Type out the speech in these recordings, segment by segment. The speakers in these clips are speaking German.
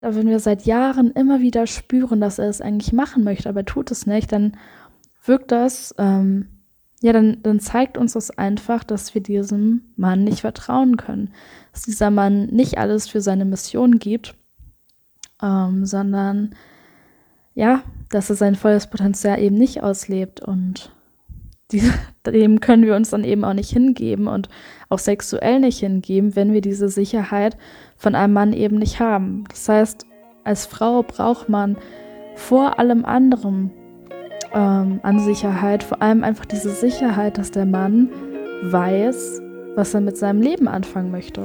wenn wir seit Jahren immer wieder spüren, dass er es eigentlich machen möchte, aber er tut es nicht, dann wirkt das, dann zeigt uns das einfach, dass wir diesem Mann nicht vertrauen können. Dass dieser Mann nicht alles für seine Mission gibt, sondern ja, dass er sein volles Potenzial eben nicht auslebt und dem können wir uns dann eben auch nicht hingeben und auch sexuell nicht hingeben, wenn wir diese Sicherheit von einem Mann eben nicht haben. Das heißt, als Frau braucht man vor allem anderen an Sicherheit, vor allem einfach diese Sicherheit, dass der Mann weiß, was er mit seinem Leben anfangen möchte.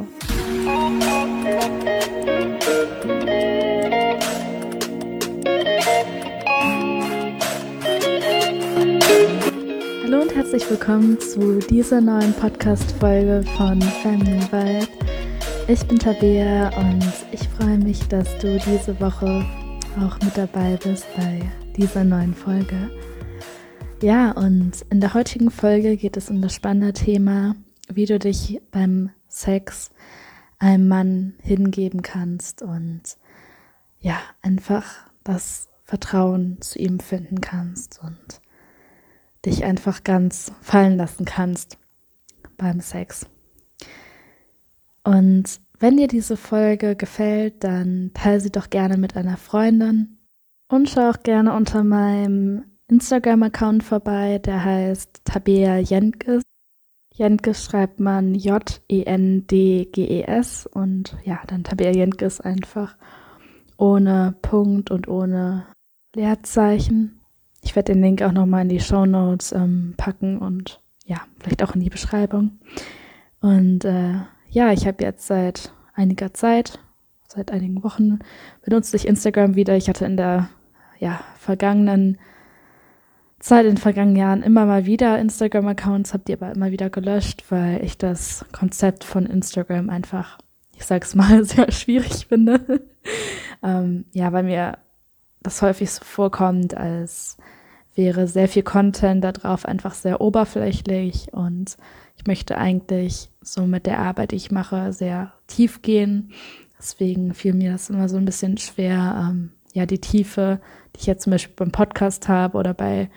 Hallo und herzlich willkommen zu dieser neuen Podcast-Folge von Feminine Vibe. Ich bin Tabea und ich freue mich, dass du diese Woche auch mit dabei bist bei dieser neuen Folge. Ja, und in der heutigen Folge geht es um das spannende Thema, wie du dich beim Sex einem Mann hingeben kannst und ja, einfach das Vertrauen zu ihm finden kannst und dich einfach ganz fallen lassen kannst beim Sex. Und wenn dir diese Folge gefällt, dann teile sie doch gerne mit einer Freundin und schau auch gerne unter meinem Instagram-Account vorbei, der heißt Tabea Jentges. Jentges schreibt man Jendges und ja, dann Tabea Jentges einfach ohne Punkt und ohne Leerzeichen. Ich werde den Link auch nochmal in die Shownotes packen und ja, vielleicht auch in die Beschreibung. Und ich habe jetzt seit einiger Zeit, seit einigen Wochen, benutze ich Instagram wieder. Ich hatte in der vergangenen Zeit, in den vergangenen Jahren immer mal wieder Instagram-Accounts, habe die aber immer wieder gelöscht, weil ich das Konzept von Instagram einfach, ich sag's mal, sehr schwierig finde. Weil mir das häufig so vorkommt, als wäre sehr viel Content da drauf einfach sehr oberflächlich und ich möchte eigentlich so mit der Arbeit, die ich mache, sehr tief gehen. Deswegen fiel mir das immer so ein bisschen schwer, die Tiefe, die ich jetzt zum Beispiel beim Podcast habe oder bei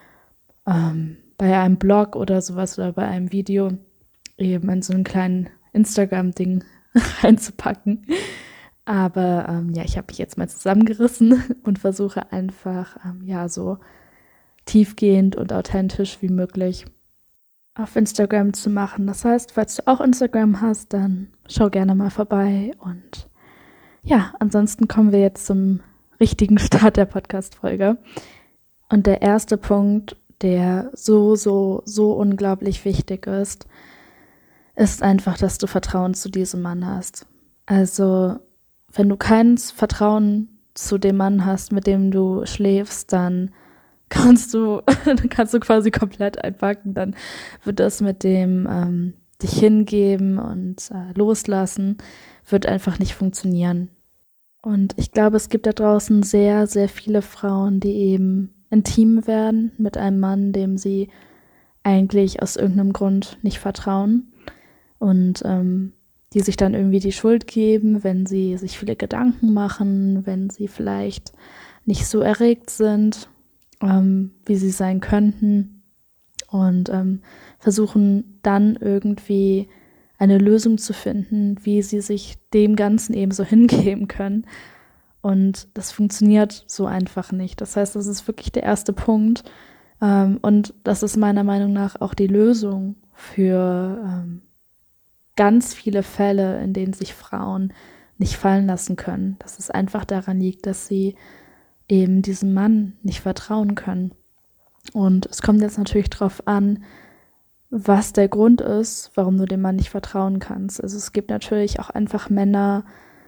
einem Blog oder sowas oder bei einem Video eben in so einen kleinen Instagram-Ding reinzupacken. Aber ich habe mich jetzt mal zusammengerissen und versuche einfach so tiefgehend und authentisch wie möglich auf Instagram zu machen. Das heißt, falls du auch Instagram hast, dann schau gerne mal vorbei. Und ja, ansonsten kommen wir jetzt zum richtigen Start der Podcast-Folge. Und der erste Punkt, der so unglaublich wichtig ist einfach, dass du Vertrauen zu diesem Mann hast. Also, wenn du kein Vertrauen zu dem Mann hast, mit dem du schläfst, dann kannst du quasi komplett einpacken. Dann wird das mit dem dich hingeben und loslassen, wird einfach nicht funktionieren. Und ich glaube, es gibt da draußen sehr, sehr viele Frauen, die eben intim werden mit einem Mann, dem sie eigentlich aus irgendeinem Grund nicht vertrauen und die sich dann irgendwie die Schuld geben, wenn sie sich viele Gedanken machen, wenn sie vielleicht nicht so erregt sind, wie sie sein könnten und versuchen dann irgendwie eine Lösung zu finden, wie sie sich dem Ganzen eben so hingeben können. Und das funktioniert so einfach nicht. Das heißt, das ist wirklich der erste Punkt. Und das ist meiner Meinung nach auch die Lösung für ganz viele Fälle, in denen sich Frauen nicht fallen lassen können. Dass es einfach daran liegt, dass sie eben diesem Mann nicht vertrauen können. Und es kommt jetzt natürlich darauf an, was der Grund ist, warum du dem Mann nicht vertrauen kannst. Also es gibt natürlich auch einfach Männer,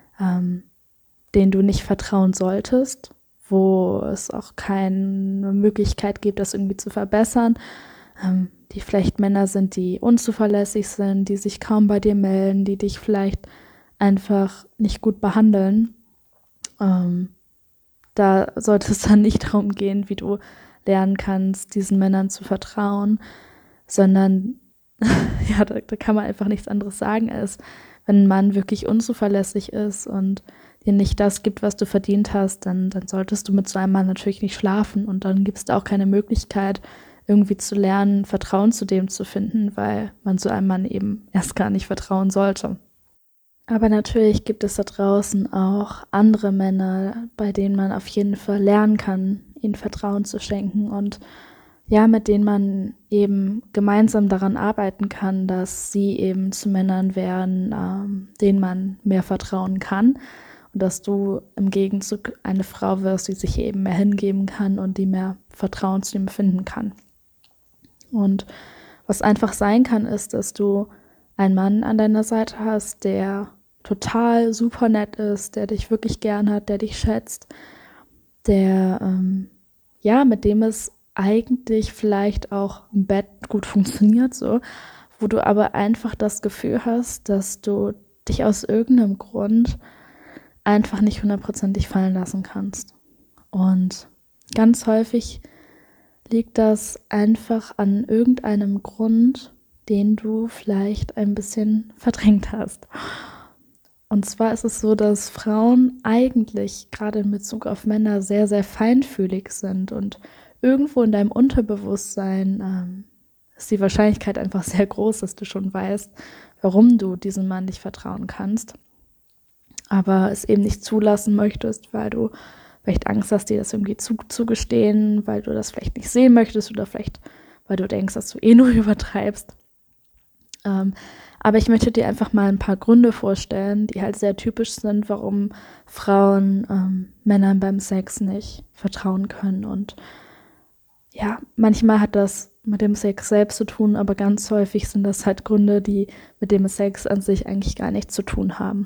denen du nicht vertrauen solltest, wo es auch keine Möglichkeit gibt, das irgendwie zu verbessern, die vielleicht Männer sind, die unzuverlässig sind, die sich kaum bei dir melden, die dich vielleicht einfach nicht gut behandeln. Da sollte es dann nicht darum gehen, wie du lernen kannst, diesen Männern zu vertrauen, sondern da kann man einfach nichts anderes sagen, als wenn ein Mann wirklich unzuverlässig ist und dir nicht das gibt, was du verdient hast, dann solltest du mit so einem Mann natürlich nicht schlafen und dann gibt es da auch keine Möglichkeit, irgendwie zu lernen, Vertrauen zu dem zu finden, weil man so einem Mann eben erst gar nicht vertrauen sollte. Aber natürlich gibt es da draußen auch andere Männer, bei denen man auf jeden Fall lernen kann, ihnen Vertrauen zu schenken und ja, mit denen man eben gemeinsam daran arbeiten kann, dass sie eben zu Männern werden, denen man mehr vertrauen kann und dass du im Gegenzug eine Frau wirst, die sich eben mehr hingeben kann und die mehr Vertrauen zu ihm finden kann. Und was einfach sein kann, ist, dass du einen Mann an deiner Seite hast, der total super nett ist, der dich wirklich gern hat, der dich schätzt, der, ja, mit dem es eigentlich vielleicht auch im Bett gut funktioniert, so, wo du aber einfach das Gefühl hast, dass du dich aus irgendeinem Grund einfach nicht hundertprozentig fallen lassen kannst. Und ganz häufig liegt das einfach an irgendeinem Grund, den du vielleicht ein bisschen verdrängt hast. Und zwar ist es so, dass Frauen eigentlich gerade in Bezug auf Männer sehr, sehr feinfühlig sind und irgendwo in deinem Unterbewusstsein ist die Wahrscheinlichkeit einfach sehr groß, dass du schon weißt, warum du diesem Mann nicht vertrauen kannst, aber es eben nicht zulassen möchtest, weil du vielleicht Angst hast, dir das irgendwie zugestehen, weil du das vielleicht nicht sehen möchtest oder vielleicht, weil du denkst, dass du eh nur übertreibst. Aber ich möchte dir einfach mal ein paar Gründe vorstellen, die halt sehr typisch sind, warum Frauen Männern beim Sex nicht vertrauen können. Und ja, manchmal hat das mit dem Sex selbst zu tun, aber ganz häufig sind das halt Gründe, die mit dem Sex an sich eigentlich gar nichts zu tun haben.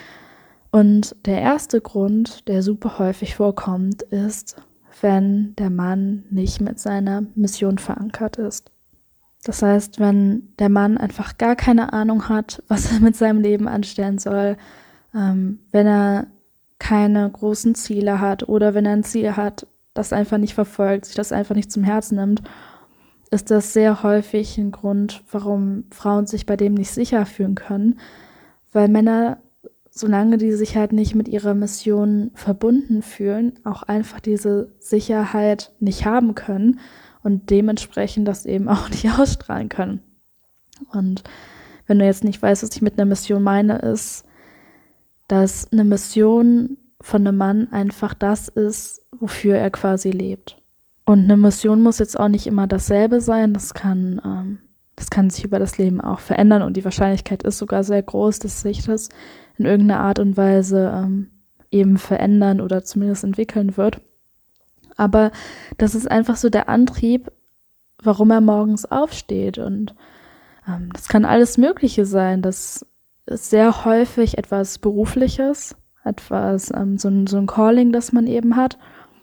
Und der erste Grund, der super häufig vorkommt, ist, wenn der Mann nicht mit seiner Mission verankert ist. Das heißt, wenn der Mann einfach gar keine Ahnung hat, was er mit seinem Leben anstellen soll, wenn er keine großen Ziele hat oder wenn er ein Ziel hat, das einfach nicht verfolgt, sich das einfach nicht zum Herzen nimmt, ist das sehr häufig ein Grund, warum Frauen sich bei dem nicht sicher fühlen können, weil Männer, solange die sich halt nicht mit ihrer Mission verbunden fühlen, auch einfach diese Sicherheit nicht haben können und dementsprechend das eben auch nicht ausstrahlen können. Und wenn du jetzt nicht weißt, was ich mit einer Mission meine, ist, dass eine Mission von einem Mann einfach das ist, wofür er quasi lebt. Und eine Mission muss jetzt auch nicht immer dasselbe sein, das kann sich über das Leben auch verändern und die Wahrscheinlichkeit ist sogar sehr groß, dass sich das in irgendeiner Art und Weise eben verändern oder zumindest entwickeln wird. Aber das ist einfach so der Antrieb, warum er morgens aufsteht. Und das kann alles Mögliche sein. Das ist sehr häufig etwas Berufliches, etwas so ein Calling, das man eben hat.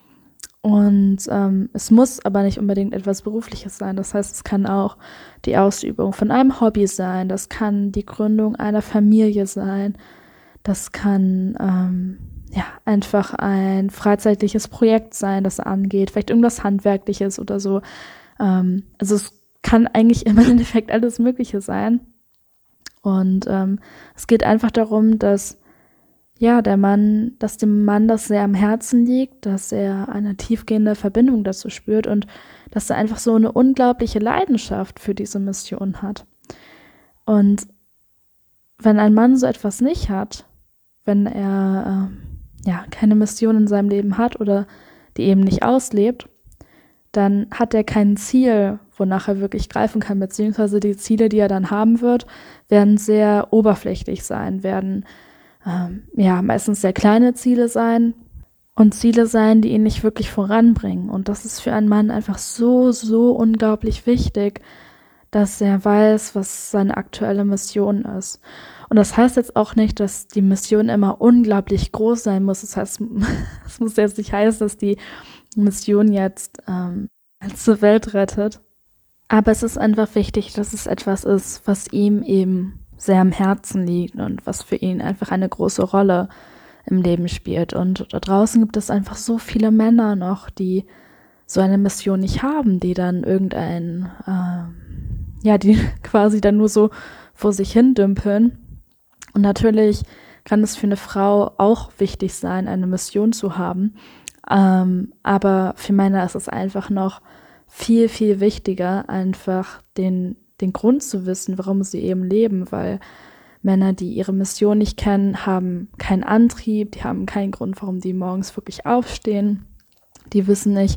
Und es muss aber nicht unbedingt etwas Berufliches sein. Das heißt, es kann auch die Ausübung von einem Hobby sein. Das kann die Gründung einer Familie sein. Das kann einfach ein freizeitliches Projekt sein, das angeht. Vielleicht irgendwas Handwerkliches oder so. Also es kann eigentlich im Endeffekt alles Mögliche sein. Und es geht einfach darum, dass dem Mann das sehr am Herzen liegt, dass er eine tiefgehende Verbindung dazu spürt und dass er einfach so eine unglaubliche Leidenschaft für diese Mission hat. Und wenn ein Mann so etwas nicht hat, wenn er keine Mission in seinem Leben hat oder die eben nicht auslebt, dann hat er kein Ziel, wonach er wirklich greifen kann, beziehungsweise die Ziele, die er dann haben wird, werden sehr oberflächlich sein, werden meistens sehr kleine Ziele sein und Ziele sein, die ihn nicht wirklich voranbringen. Und das ist für einen Mann einfach so, so unglaublich wichtig, dass er weiß, was seine aktuelle Mission ist. Und das heißt jetzt auch nicht, dass die Mission immer unglaublich groß sein muss. Das heißt, es muss jetzt nicht heißen, dass die Mission jetzt zur Welt rettet. Aber es ist einfach wichtig, dass es etwas ist, was ihm eben sehr am Herzen liegt und was für ihn einfach eine große Rolle im Leben spielt. Und da draußen gibt es einfach so viele Männer noch, die so eine Mission nicht haben, die dann die quasi dann nur so vor sich hin dümpeln. Und natürlich kann es für eine Frau auch wichtig sein, eine Mission zu haben. Aber für Männer ist es einfach noch viel, viel wichtiger, einfach den Grund zu wissen, warum sie eben leben, weil Männer, die ihre Mission nicht kennen, haben keinen Antrieb, die haben keinen Grund, warum die morgens wirklich aufstehen. Die wissen nicht,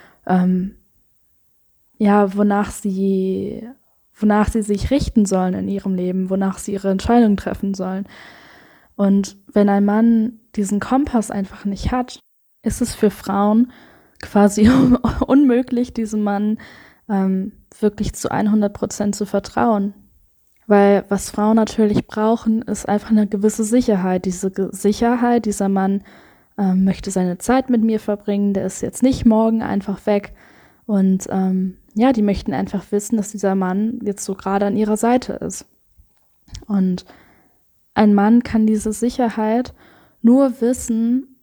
wonach sie sich richten sollen in ihrem Leben, wonach sie ihre Entscheidungen treffen sollen. Und wenn ein Mann diesen Kompass einfach nicht hat, ist es für Frauen quasi unmöglich, diesem Mann wirklich zu 100% zu vertrauen. Weil was Frauen natürlich brauchen, ist einfach eine gewisse Sicherheit. Diese Sicherheit, dieser Mann möchte seine Zeit mit mir verbringen, der ist jetzt nicht morgen einfach weg. Und die möchten einfach wissen, dass dieser Mann jetzt so gerade an ihrer Seite ist. Und ein Mann kann diese Sicherheit nur wissen,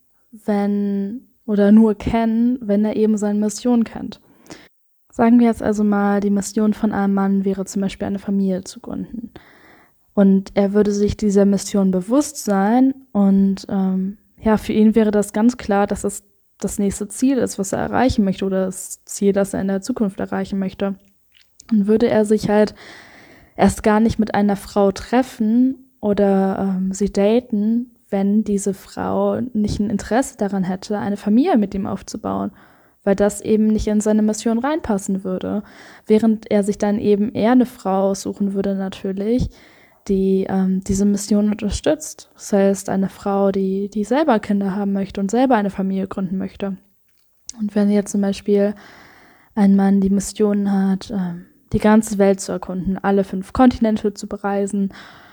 nur kennen, wenn er eben seine Mission kennt. Sagen wir jetzt also mal, die Mission von einem Mann wäre zum Beispiel eine Familie zu gründen. Und er würde sich dieser Mission bewusst sein und für ihn wäre das ganz klar, dass es das nächste Ziel ist, was er erreichen möchte oder das Ziel, das er in der Zukunft erreichen möchte. Und würde er sich halt erst gar nicht mit einer Frau treffen oder sie daten, wenn diese Frau nicht ein Interesse daran hätte, eine Familie mit ihm aufzubauen, weil das eben nicht in seine Mission reinpassen würde. Während er sich dann eben eher eine Frau suchen würde natürlich, die diese Mission unterstützt. Das heißt, eine Frau, die selber Kinder haben möchte und selber eine Familie gründen möchte. Und wenn jetzt zum Beispiel ein Mann die Mission hat, die ganze Welt zu erkunden, alle 5 Kontinente zu bereisen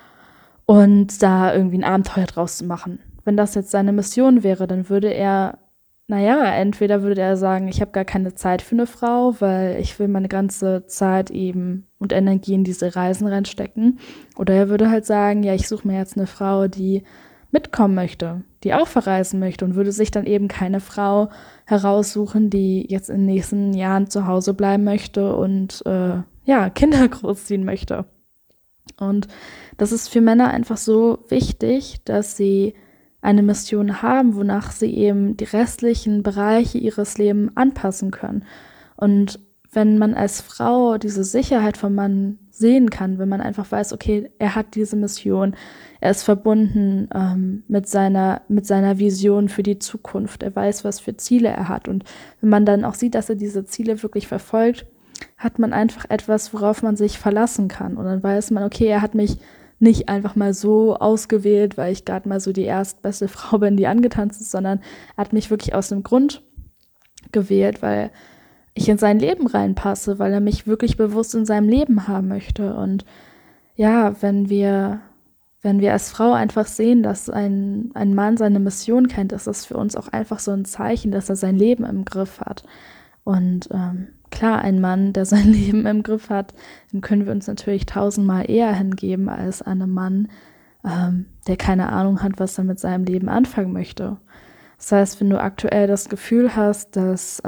und da irgendwie ein Abenteuer draus zu machen. Wenn das jetzt seine Mission wäre, dann würde er entweder würde er sagen, ich habe gar keine Zeit für eine Frau, weil ich will meine ganze Zeit eben und Energie in diese Reisen reinstecken. Oder er würde halt sagen, ja, ich suche mir jetzt eine Frau, die mitkommen möchte, die auch verreisen möchte und würde sich dann eben keine Frau heraussuchen, die jetzt in den nächsten Jahren zu Hause bleiben möchte und Kinder großziehen möchte. Und das ist für Männer einfach so wichtig, dass sie eine Mission haben, wonach sie eben die restlichen Bereiche ihres Lebens anpassen können. Und wenn man als Frau diese Sicherheit vom Mann sehen kann, wenn man einfach weiß, okay, er hat diese Mission, er ist verbunden mit seiner Vision für die Zukunft, er weiß, was für Ziele er hat. Und wenn man dann auch sieht, dass er diese Ziele wirklich verfolgt, hat man einfach etwas, worauf man sich verlassen kann. Und dann weiß man, okay, er hat mich nicht einfach mal so ausgewählt, weil ich gerade mal so die erstbeste Frau bin, die angetanzt ist, sondern er hat mich wirklich aus dem Grund gewählt, weil ich in sein Leben reinpasse, weil er mich wirklich bewusst in seinem Leben haben möchte. Und ja, wenn wir als Frau einfach sehen, dass ein Mann seine Mission kennt, ist das für uns auch einfach so ein Zeichen, dass er sein Leben im Griff hat. Und klar, ein Mann, der sein Leben im Griff hat, dem können wir uns natürlich 1000-mal eher hingeben als einem Mann, der keine Ahnung hat, was er mit seinem Leben anfangen möchte. Das heißt, wenn du aktuell das Gefühl hast, dass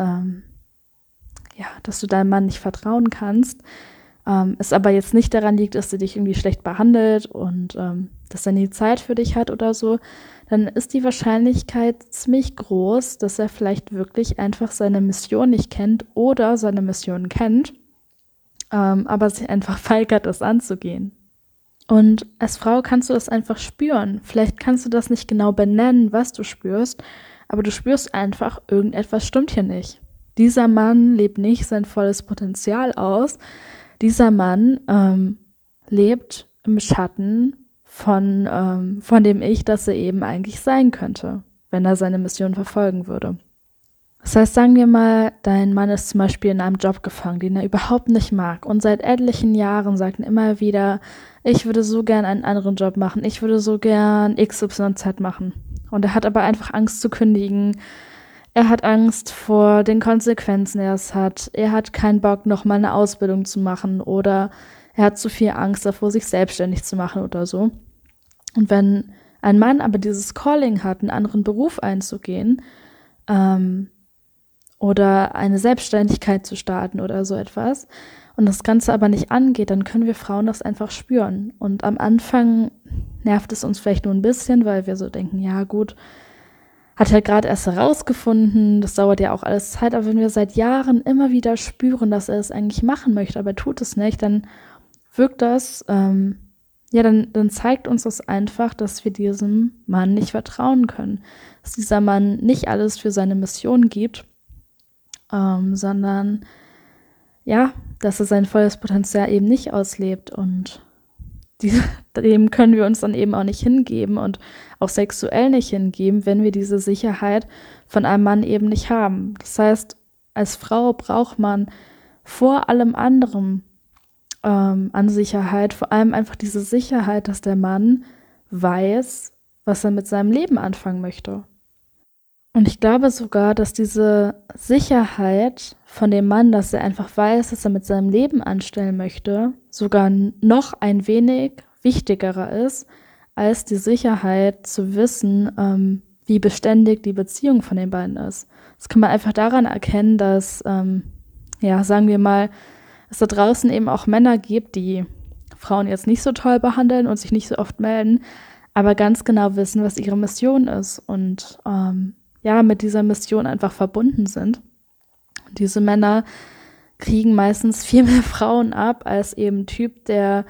du deinem Mann nicht vertrauen kannst, es aber jetzt nicht daran liegt, dass er dich irgendwie schlecht behandelt und dass er nie Zeit für dich hat oder so, dann ist die Wahrscheinlichkeit ziemlich groß, dass er vielleicht wirklich einfach seine Mission nicht kennt oder seine Mission kennt, aber sich einfach weigert, das anzugehen. Und als Frau kannst du das einfach spüren. Vielleicht kannst du das nicht genau benennen, was du spürst, aber du spürst einfach, irgendetwas stimmt hier nicht. Dieser Mann lebt nicht sein volles Potenzial aus. Dieser Mann lebt im Schatten von dem Ich, das er eben eigentlich sein könnte, wenn er seine Mission verfolgen würde. Das heißt, sagen wir mal, dein Mann ist zum Beispiel in einem Job gefangen, den er überhaupt nicht mag und seit etlichen Jahren sagt er immer wieder, ich würde so gern einen anderen Job machen, ich würde so gern XYZ machen. Und er hat aber einfach Angst zu kündigen. Er hat Angst vor den Konsequenzen, die es hat. Er hat keinen Bock, nochmal eine Ausbildung zu machen oder er hat zu viel Angst davor, sich selbstständig zu machen oder so. Und wenn ein Mann aber dieses Calling hat, einen anderen Beruf einzugehen, oder eine Selbstständigkeit zu starten oder so etwas und das Ganze aber nicht angeht, dann können wir Frauen das einfach spüren. Und am Anfang nervt es uns vielleicht nur ein bisschen, weil wir so denken, ja gut, hat er gerade erst herausgefunden, das dauert ja auch alles Zeit, aber wenn wir seit Jahren immer wieder spüren, dass er es eigentlich machen möchte, aber er tut es nicht, dann wirkt das, ja, dann zeigt uns das einfach, dass wir diesem Mann nicht vertrauen können. Dass dieser Mann nicht alles für seine Mission gibt, sondern ja, dass er sein volles Potenzial eben nicht auslebt und dem können wir uns dann eben auch nicht hingeben und auch sexuell nicht hingeben, wenn wir diese Sicherheit von einem Mann eben nicht haben. Das heißt, als Frau braucht man vor allem anderen an Sicherheit, vor allem einfach diese Sicherheit, dass der Mann weiß, was er mit seinem Leben anfangen möchte. Und ich glaube sogar, dass diese Sicherheit von dem Mann, dass er einfach weiß, was er mit seinem Leben anstellen möchte, sogar noch ein wenig wichtigerer ist, als die Sicherheit zu wissen, wie beständig die Beziehung von den beiden ist. Das kann man einfach daran erkennen, dass, ja, sagen wir mal, es da draußen eben auch Männer gibt, die Frauen jetzt nicht so toll behandeln und sich nicht so oft melden, aber ganz genau wissen, was ihre Mission ist und ja, mit dieser Mission einfach verbunden sind. Und diese Männer kriegen meistens viel mehr Frauen ab als eben ein Typ, der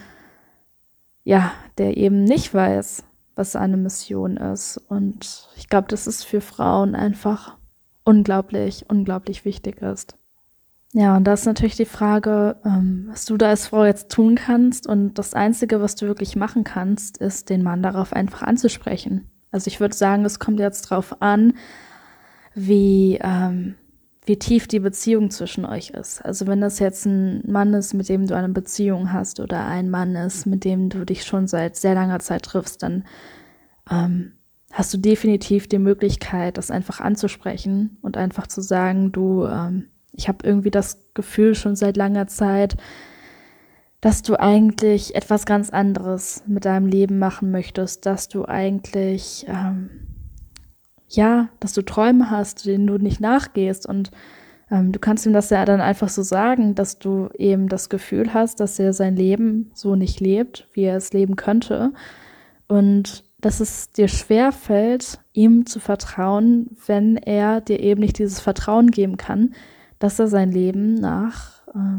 eben nicht weiß, was seine Mission ist. Und ich glaube, dass es für Frauen einfach unglaublich, unglaublich wichtig ist. Ja, und da ist natürlich die Frage, was du da als Frau jetzt tun kannst. Und das Einzige, was du wirklich machen kannst, ist, den Mann darauf einfach anzusprechen. Also ich würde sagen, es kommt jetzt drauf an, wie tief die Beziehung zwischen euch ist. Also wenn das jetzt ein Mann ist, mit dem du eine Beziehung hast oder ein Mann ist, mit dem du dich schon seit sehr langer Zeit triffst, dann hast du definitiv die Möglichkeit, das einfach anzusprechen und einfach zu sagen, du, ich habe irgendwie das Gefühl schon seit langer Zeit, dass du eigentlich etwas ganz anderes mit deinem Leben machen möchtest, dass du eigentlich, dass du Träume hast, denen du nicht nachgehst und du kannst ihm das ja dann einfach so sagen, dass du eben das Gefühl hast, dass er sein Leben so nicht lebt, wie er es leben könnte und dass es dir schwerfällt, ihm zu vertrauen, wenn er dir eben nicht dieses Vertrauen geben kann, dass er sein Leben nach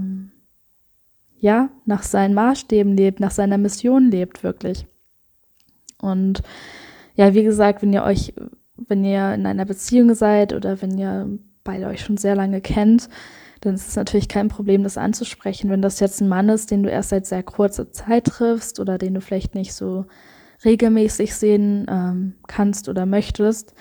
seinen Maßstäben lebt, nach seiner Mission lebt, wirklich. Und ja, wie gesagt, wenn ihr in einer Beziehung seid oder wenn ihr beide euch schon sehr lange kennt, dann ist es natürlich kein Problem, das anzusprechen. Wenn das jetzt ein Mann ist, den du erst seit sehr kurzer Zeit triffst oder den du vielleicht nicht so regelmäßig sehen kannst oder möchtest,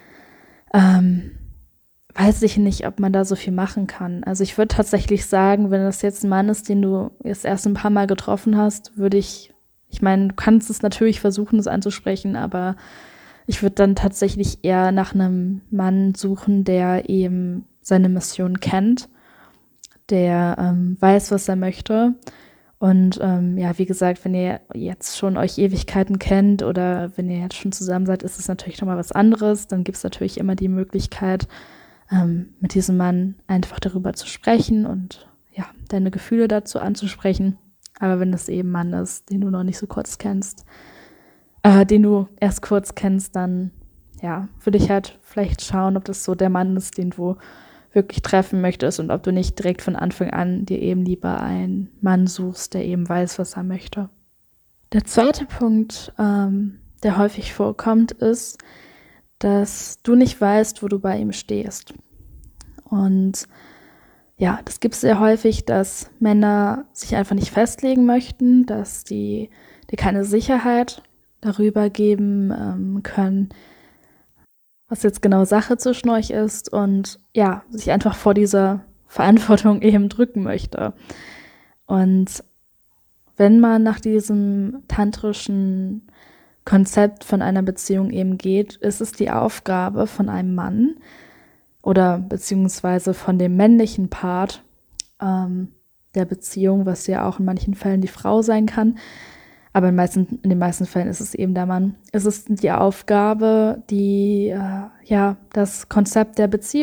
weiß ich nicht, ob man da so viel machen kann. Also ich würde tatsächlich sagen, wenn das jetzt ein Mann ist, den du jetzt erst ein paar Mal getroffen hast, ich meine, du kannst es natürlich versuchen, das anzusprechen, aber ich würde dann tatsächlich eher nach einem Mann suchen, der eben seine Mission kennt, der weiß, was er möchte. Und wie gesagt, wenn ihr jetzt schon euch Ewigkeiten kennt oder wenn ihr jetzt schon zusammen seid, ist es natürlich nochmal was anderes. Dann gibt es natürlich immer die Möglichkeit, mit diesem Mann einfach darüber zu sprechen und ja, deine Gefühle dazu anzusprechen. Aber wenn das eben ein Mann ist, den du noch nicht so kurz kennst, den du erst kurz kennst, dann ja, würde ich halt vielleicht schauen, ob das so der Mann ist, den du wirklich treffen möchtest und ob du nicht direkt von Anfang an dir eben lieber einen Mann suchst, der eben weiß, was er möchte. Der zweite Punkt, der häufig vorkommt, ist, dass du nicht weißt, wo du bei ihm stehst. Und ja, das gibt es sehr häufig, dass Männer sich einfach nicht festlegen möchten, dass die dir keine Sicherheit darüber geben können, was jetzt genau Sache zwischen euch ist und ja, sich einfach vor dieser Verantwortung eben drücken möchte. Und wenn man nach diesem tantrischen Konzept von einer Beziehung eben geht, ist es die Aufgabe von einem Mann oder beziehungsweise von dem männlichen Part der Beziehung, was ja auch in manchen Fällen die Frau sein kann, aber in den meisten Fällen ist es eben der Mann. Es ist die Aufgabe, die das Konzept der Beziehung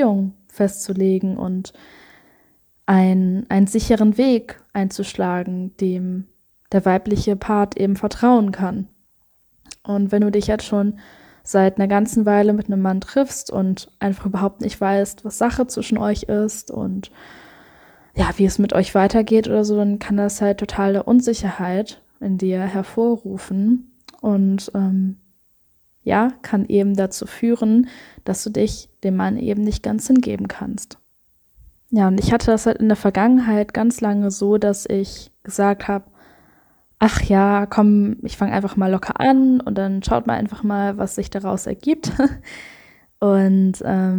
festzulegen und einen sicheren Weg einzuschlagen, dem der weibliche Part eben vertrauen kann. Und wenn du dich jetzt schon seit einer ganzen Weile mit einem Mann triffst und einfach überhaupt nicht weißt, was Sache zwischen euch ist und ja, wie es mit euch weitergeht oder so, dann kann das halt totale Unsicherheit in dir hervorrufen und ja, kann eben dazu führen, dass du dich dem Mann eben nicht ganz hingeben kannst. Ja, und ich hatte das halt in der Vergangenheit ganz lange so, dass ich gesagt habe, ach ja, komm, ich fange einfach mal locker an und dann schaut man einfach mal, was sich daraus ergibt. Und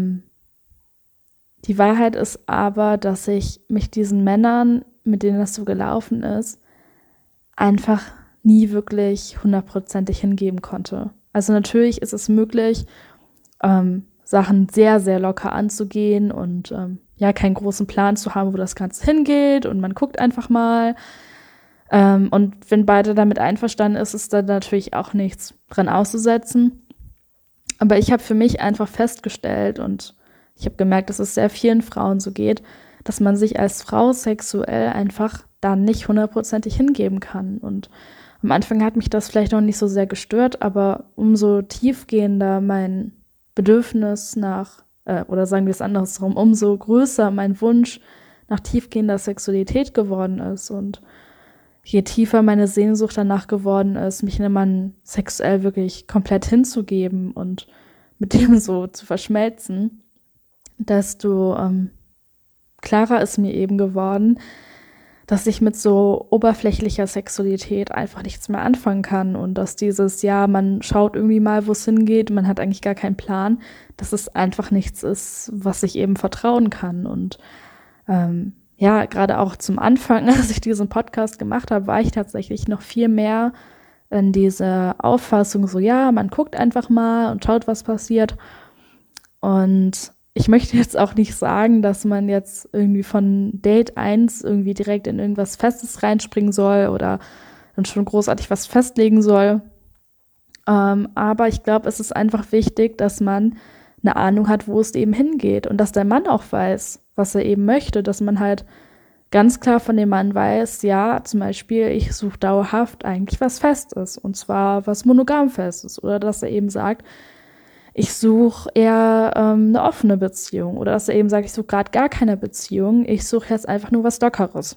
die Wahrheit ist aber, dass ich mich diesen Männern, mit denen das so gelaufen ist, einfach nie wirklich 100%ig hingeben konnte. Also natürlich ist es möglich, Sachen sehr, sehr locker anzugehen und ja, keinen großen Plan zu haben, wo das Ganze hingeht und man guckt einfach mal. Und wenn beide damit einverstanden ist, ist da natürlich auch nichts dran auszusetzen. Aber ich habe für mich einfach festgestellt und ich habe gemerkt, dass es sehr vielen Frauen so geht, dass man sich als Frau sexuell einfach da nicht 100%ig hingeben kann. Und am Anfang hat mich das vielleicht noch nicht so sehr gestört, aber umso tiefgehender mein Bedürfnis nach, oder sagen wir es andersrum, umso größer mein Wunsch nach tiefgehender Sexualität geworden ist und je tiefer meine Sehnsucht danach geworden ist, mich einem Mann sexuell wirklich komplett hinzugeben und mit dem so zu verschmelzen, desto klarer ist mir eben geworden, dass ich mit so oberflächlicher Sexualität einfach nichts mehr anfangen kann und dass dieses, ja, man schaut irgendwie mal, wo es hingeht, man hat eigentlich gar keinen Plan, dass es einfach nichts ist, was ich eben vertrauen kann. Und ja, gerade auch zum Anfang, als ich diesen Podcast gemacht habe, war ich tatsächlich noch viel mehr in dieser Auffassung, so ja, man guckt einfach mal und schaut, was passiert. Und ich möchte jetzt auch nicht sagen, dass man jetzt irgendwie von Date 1 irgendwie direkt in irgendwas Festes reinspringen soll oder dann schon großartig was festlegen soll. Aber ich glaube, es ist einfach wichtig, dass man eine Ahnung hat, wo es eben hingeht und dass der Mann auch weiß, was er eben möchte, dass man halt ganz klar von dem Mann weiß, ja, zum Beispiel, ich suche dauerhaft eigentlich was Festes und zwar was Monogamfestes oder dass er eben sagt, ich suche eher eine offene Beziehung oder dass er eben sagt, ich suche gerade gar keine Beziehung, ich suche jetzt einfach nur was Lockeres.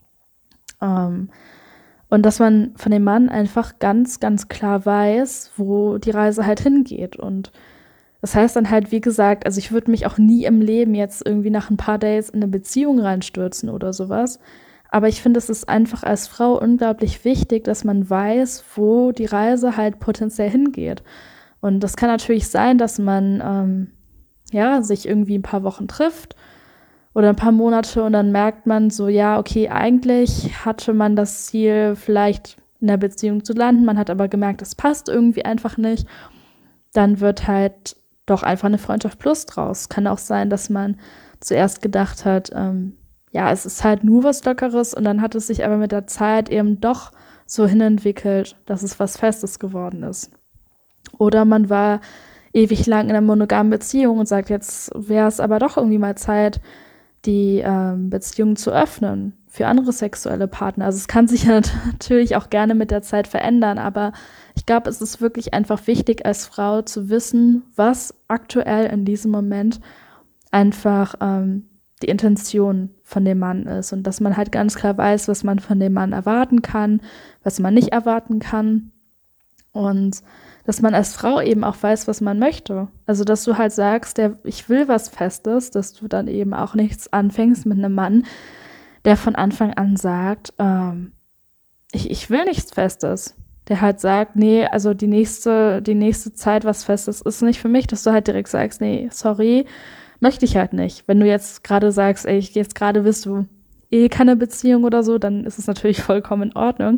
Und dass man von dem Mann einfach ganz, ganz klar weiß, wo die Reise halt hingeht. Und das heißt dann halt, wie gesagt, also ich würde mich auch nie im Leben jetzt irgendwie nach ein paar Days in eine Beziehung reinstürzen oder sowas. Aber ich finde, es ist einfach als Frau unglaublich wichtig, dass man weiß, wo die Reise halt potenziell hingeht. Und das kann natürlich sein, dass man ja, sich irgendwie ein paar Wochen trifft oder ein paar Monate und dann merkt man so, ja, okay, eigentlich hatte man das Ziel, vielleicht in der Beziehung zu landen, man hat aber gemerkt, es passt irgendwie einfach nicht. Dann wird halt doch einfach eine Freundschaft plus draus. Kann auch sein, dass man zuerst gedacht hat, ja, es ist halt nur was Lockeres und dann hat es sich aber mit der Zeit eben doch so hinentwickelt, dass es was Festes geworden ist. Oder man war ewig lang in einer monogamen Beziehung und sagt, jetzt wäre es aber doch irgendwie mal Zeit, die Beziehung zu öffnen für andere sexuelle Partner. Also es kann sich ja natürlich auch gerne mit der Zeit verändern, aber ich glaube, es ist wirklich einfach wichtig als Frau zu wissen, was aktuell in diesem Moment einfach die Intention von dem Mann ist und dass man halt ganz klar weiß, was man von dem Mann erwarten kann, was man nicht erwarten kann und dass man als Frau eben auch weiß, was man möchte. Also, dass du halt sagst, ich will was Festes, dass du dann eben auch nichts anfängst mit einem Mann, der von Anfang an sagt, ich will nichts Festes. Der halt sagt, nee, also die nächste Zeit was Festes ist nicht für mich, dass du halt direkt sagst, nee, sorry, möchte ich halt nicht. Wenn du jetzt gerade sagst, ey, jetzt gerade willst du eh keine Beziehung oder so, dann ist es natürlich vollkommen in Ordnung.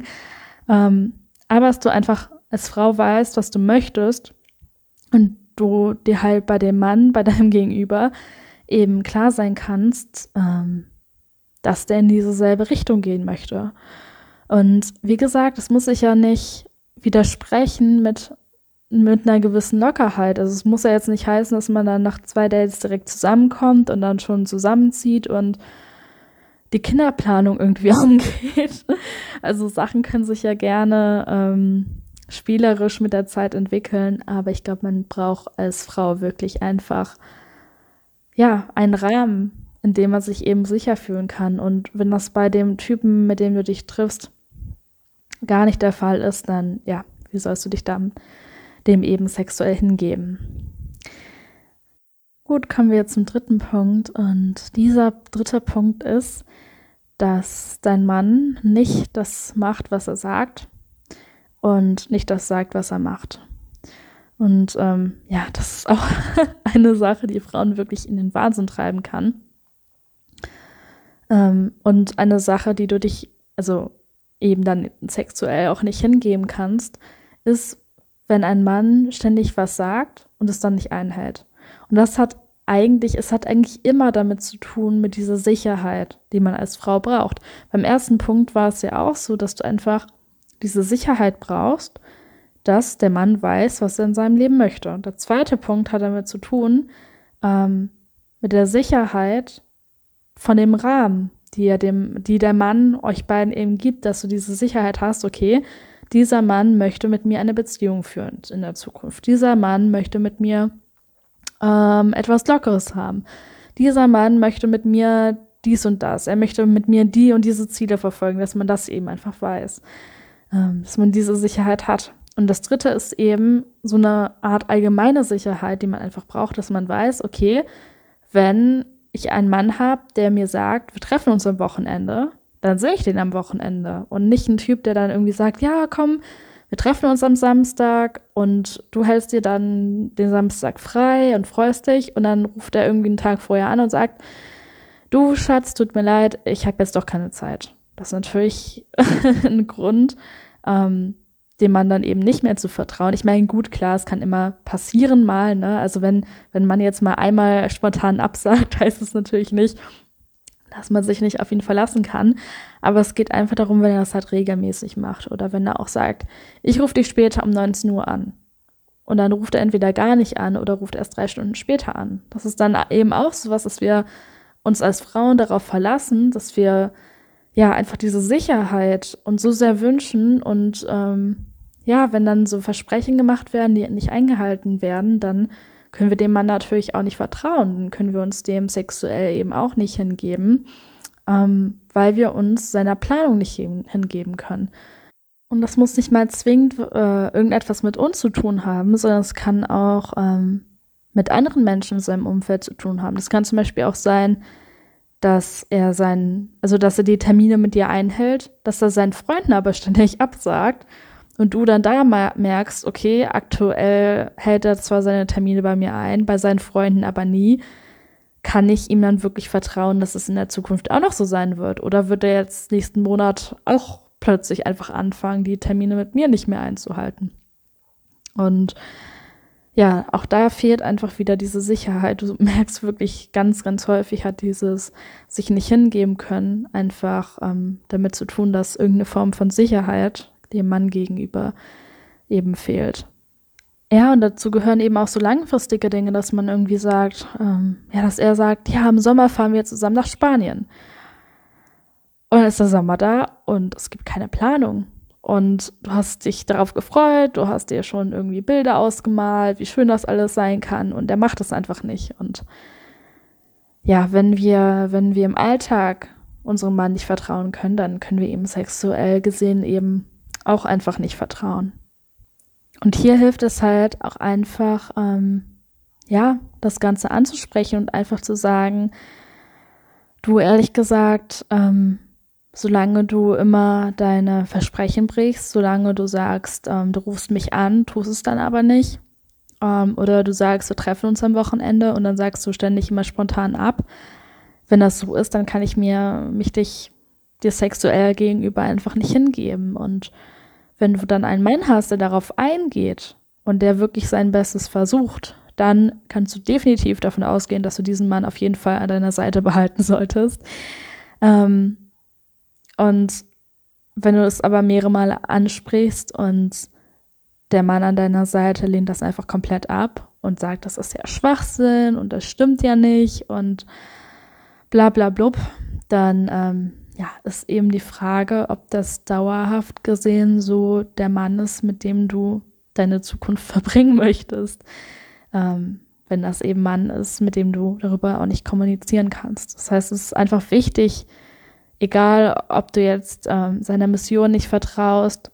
Aber dass du einfach als Frau weißt, was du möchtest und du dir halt bei dem Mann, bei deinem Gegenüber eben klar sein kannst, dass der in dieselbe Richtung gehen möchte. Und wie gesagt, es muss sich ja nicht widersprechen mit mit einer gewissen Lockerheit. Also es muss ja jetzt nicht heißen, dass man dann nach 2 Dates direkt zusammenkommt und dann schon zusammenzieht und die Kinderplanung irgendwie angeht. Also Sachen können sich ja gerne spielerisch mit der Zeit entwickeln, aber ich glaube, man braucht als Frau wirklich einfach ja einen Rahmen, in dem man sich eben sicher fühlen kann. Und wenn das bei dem Typen, mit dem du dich triffst, gar nicht der Fall ist, dann ja, wie sollst du dich dann dem eben sexuell hingeben? Gut, kommen wir zum dritten Punkt. Und dieser dritte Punkt ist, dass dein Mann nicht das macht, was er sagt und nicht das sagt, was er macht. Und ja, das ist auch eine Sache, die Frauen wirklich in den Wahnsinn treiben kann. Und eine Sache, die du dich, also eben dann sexuell auch nicht hingeben kannst, ist, wenn ein Mann ständig was sagt und es dann nicht einhält. Und es hat eigentlich immer damit zu tun, mit dieser Sicherheit, die man als Frau braucht. Beim ersten Punkt war es ja auch so, dass du einfach diese Sicherheit brauchst, dass der Mann weiß, was er in seinem Leben möchte. Und der zweite Punkt hat damit zu tun, mit der Sicherheit von dem Rahmen, die der Mann euch beiden eben gibt, dass du diese Sicherheit hast, okay, dieser Mann möchte mit mir eine Beziehung führen in der Zukunft. Dieser Mann möchte mit mir etwas Lockeres haben. Dieser Mann möchte mit mir dies und das. Er möchte mit mir die und diese Ziele verfolgen, dass man das eben einfach weiß. Dass man diese Sicherheit hat. Und das dritte ist eben so eine Art allgemeine Sicherheit, die man einfach braucht, dass man weiß, okay, wenn ich einen Mann habe, der mir sagt, wir treffen uns am Wochenende, dann sehe ich den am Wochenende. Und nicht ein Typ, der dann irgendwie sagt, ja, komm, wir treffen uns am Samstag und du hältst dir dann den Samstag frei und freust dich und dann ruft er irgendwie einen Tag vorher an und sagt, du Schatz, tut mir leid, ich habe jetzt doch keine Zeit. Das ist natürlich ein Grund, dem man dann eben nicht mehr zu vertrauen. Ich meine, gut, klar, es kann immer passieren mal, ne? Also wenn man jetzt mal einmal spontan absagt, heißt es natürlich nicht, dass man sich nicht auf ihn verlassen kann. Aber es geht einfach darum, wenn er das halt regelmäßig macht oder wenn er auch sagt, ich rufe dich später um 19 Uhr an. Und dann ruft er entweder gar nicht an oder ruft erst 3 Stunden später an. Das ist dann eben auch so was, dass wir uns als Frauen darauf verlassen, dass wir ja einfach diese Sicherheit uns so sehr wünschen und ja, wenn dann so Versprechen gemacht werden, die nicht eingehalten werden, dann können wir dem Mann natürlich auch nicht vertrauen. Dann können wir uns dem sexuell eben auch nicht hingeben, weil wir uns seiner Planung nicht hingeben können. Und das muss nicht mal zwingend irgendetwas mit uns zu tun haben, sondern es kann auch mit anderen Menschen in seinem Umfeld zu tun haben. Das kann zum Beispiel auch sein, dass er dass er die Termine mit dir einhält, dass er seinen Freunden aber ständig absagt und du dann da merkst, okay, aktuell hält er zwar seine Termine bei mir ein, bei seinen Freunden aber nie. Kann ich ihm dann wirklich vertrauen, dass es in der Zukunft auch noch so sein wird? Oder wird er jetzt nächsten Monat auch plötzlich einfach anfangen, die Termine mit mir nicht mehr einzuhalten? Und ja, auch da fehlt einfach wieder diese Sicherheit. Du merkst wirklich ganz, ganz häufig hat dieses sich nicht hingeben können einfach damit zu tun, dass irgendeine Form von Sicherheit dem Mann gegenüber eben fehlt. Ja, und dazu gehören eben auch so langfristige Dinge, dass man irgendwie sagt, ja, dass er sagt, ja, im Sommer fahren wir zusammen nach Spanien. Und dann ist der Sommer da und es gibt keine Planung. Und du hast dich darauf gefreut, du hast dir schon irgendwie Bilder ausgemalt, wie schön das alles sein kann und er macht es einfach nicht. Und ja, wenn wir im Alltag unserem Mann nicht vertrauen können, dann können wir ihm sexuell gesehen eben auch einfach nicht vertrauen. Und hier hilft es halt auch einfach, ja, das Ganze anzusprechen und einfach zu sagen, du, ehrlich gesagt, solange du immer deine Versprechen brichst, solange du sagst, du rufst mich an, tust es dann aber nicht, oder du sagst, wir treffen uns am Wochenende und dann sagst du ständig immer spontan ab. Wenn das so ist, dann kann ich dir sexuell gegenüber einfach nicht hingeben. Und wenn du dann einen Mann hast, der darauf eingeht und der wirklich sein Bestes versucht, dann kannst du definitiv davon ausgehen, dass du diesen Mann auf jeden Fall an deiner Seite behalten solltest. Und wenn du es aber mehrere Male ansprichst und der Mann an deiner Seite lehnt das einfach komplett ab und sagt, das ist ja Schwachsinn und das stimmt ja nicht und bla bla blub, dann ist eben die Frage, ob das dauerhaft gesehen so der Mann ist, mit dem du deine Zukunft verbringen möchtest. Wenn das eben Mann ist, mit dem du darüber auch nicht kommunizieren kannst. Das heißt, es ist einfach wichtig, egal ob du jetzt seiner Mission nicht vertraust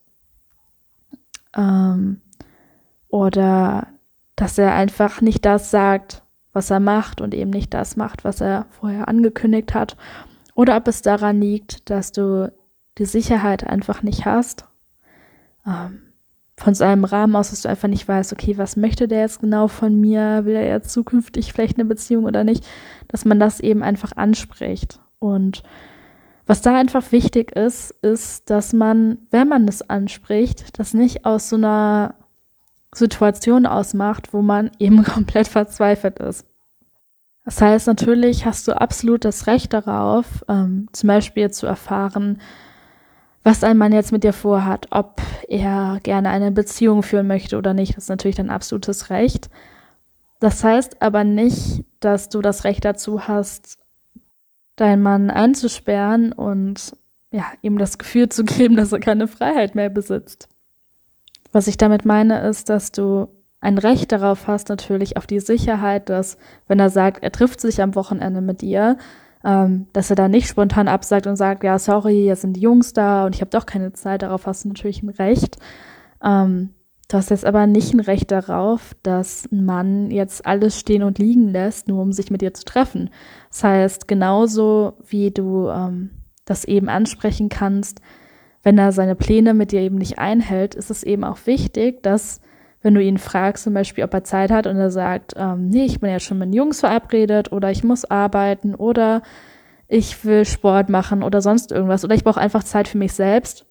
oder dass er einfach nicht das sagt, was er macht und eben nicht das macht, was er vorher angekündigt hat. Oder ob es daran liegt, dass du die Sicherheit einfach nicht hast. Von so einem Rahmen aus, dass du einfach nicht weißt, okay, was möchte der jetzt genau von mir? Will er jetzt zukünftig vielleicht eine Beziehung oder nicht? Dass man das eben einfach anspricht. Und was da einfach wichtig ist, ist, dass man, wenn man es anspricht, das nicht aus so einer Situation ausmacht, wo man eben komplett verzweifelt ist. Das heißt, natürlich hast du absolut das Recht darauf, zum Beispiel zu erfahren, was ein Mann jetzt mit dir vorhat, ob er gerne eine Beziehung führen möchte oder nicht. Das ist natürlich dein absolutes Recht. Das heißt aber nicht, dass du das Recht dazu hast, deinen Mann einzusperren und ihm das Gefühl zu geben, dass er keine Freiheit mehr besitzt. Was ich damit meine, ist, dass du ein Recht darauf hast, natürlich auf die Sicherheit, dass, wenn er sagt, er trifft sich am Wochenende mit dir, dass er da nicht spontan absagt und sagt, ja, sorry, jetzt sind die Jungs da und ich habe doch keine Zeit, darauf hast du natürlich ein Recht. Du hast jetzt aber nicht ein Recht darauf, dass ein Mann jetzt alles stehen und liegen lässt, nur um sich mit dir zu treffen. Das heißt, genauso wie du das eben ansprechen kannst, wenn er seine Pläne mit dir eben nicht einhält, ist es eben auch wichtig, dass, wenn du ihn fragst, zum Beispiel, ob er Zeit hat und er sagt, nee, ich bin ja schon mit den Jungs verabredet oder ich muss arbeiten oder ich will Sport machen oder sonst irgendwas oder ich brauche einfach Zeit für mich selbst,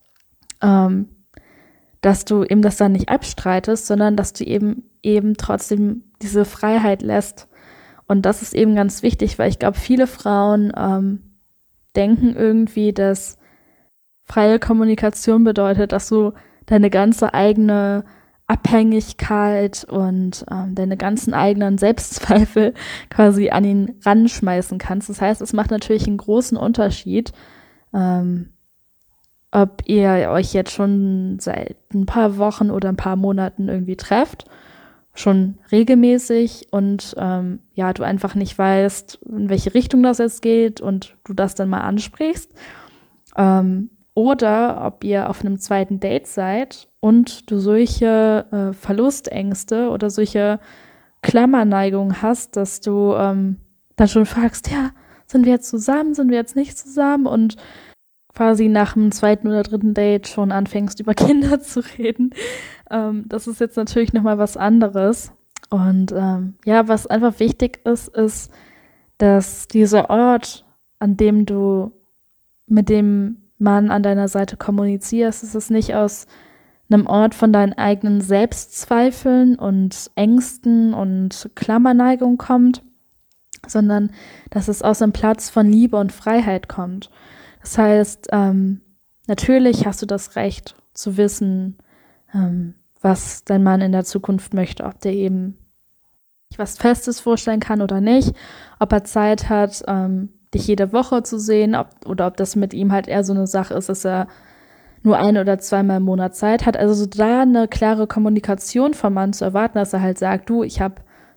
dass du ihm das dann nicht abstreitest, sondern dass du eben trotzdem diese Freiheit lässt. Und das ist eben ganz wichtig, weil ich glaube, viele Frauen denken irgendwie, dass freie Kommunikation bedeutet, dass du deine ganze eigene Abhängigkeit und deine ganzen eigenen Selbstzweifel quasi an ihn ranschmeißen kannst. Das heißt, es macht natürlich einen großen Unterschied, ob ihr euch jetzt schon seit ein paar Wochen oder ein paar Monaten irgendwie trefft, schon regelmäßig und du einfach nicht weißt, in welche Richtung das jetzt geht und du das dann mal ansprichst. Oder ob ihr auf einem zweiten Date seid und du solche Verlustängste oder solche Klammerneigungen hast, dass du dann schon fragst, ja, sind wir jetzt zusammen, sind wir jetzt nicht zusammen und quasi nach dem zweiten oder dritten Date schon anfängst, über Kinder zu reden. Das ist jetzt natürlich nochmal was anderes. Und was einfach wichtig ist, dass dieser Ort, an dem du mit dem Mann an deiner Seite kommunizierst, dass es nicht aus einem Ort von deinen eigenen Selbstzweifeln und Ängsten und Klammerneigung kommt, sondern dass es aus einem Platz von Liebe und Freiheit kommt. Das heißt, natürlich hast du das Recht zu wissen, was dein Mann in der Zukunft möchte, ob der eben was Festes vorstellen kann oder nicht, ob er Zeit hat, dich jede Woche zu sehen, oder ob das mit ihm halt eher so eine Sache ist, dass er nur 1 oder 2-mal im Monat Zeit hat. Also so da eine klare Kommunikation vom Mann zu erwarten, dass er halt sagt, du, ich habe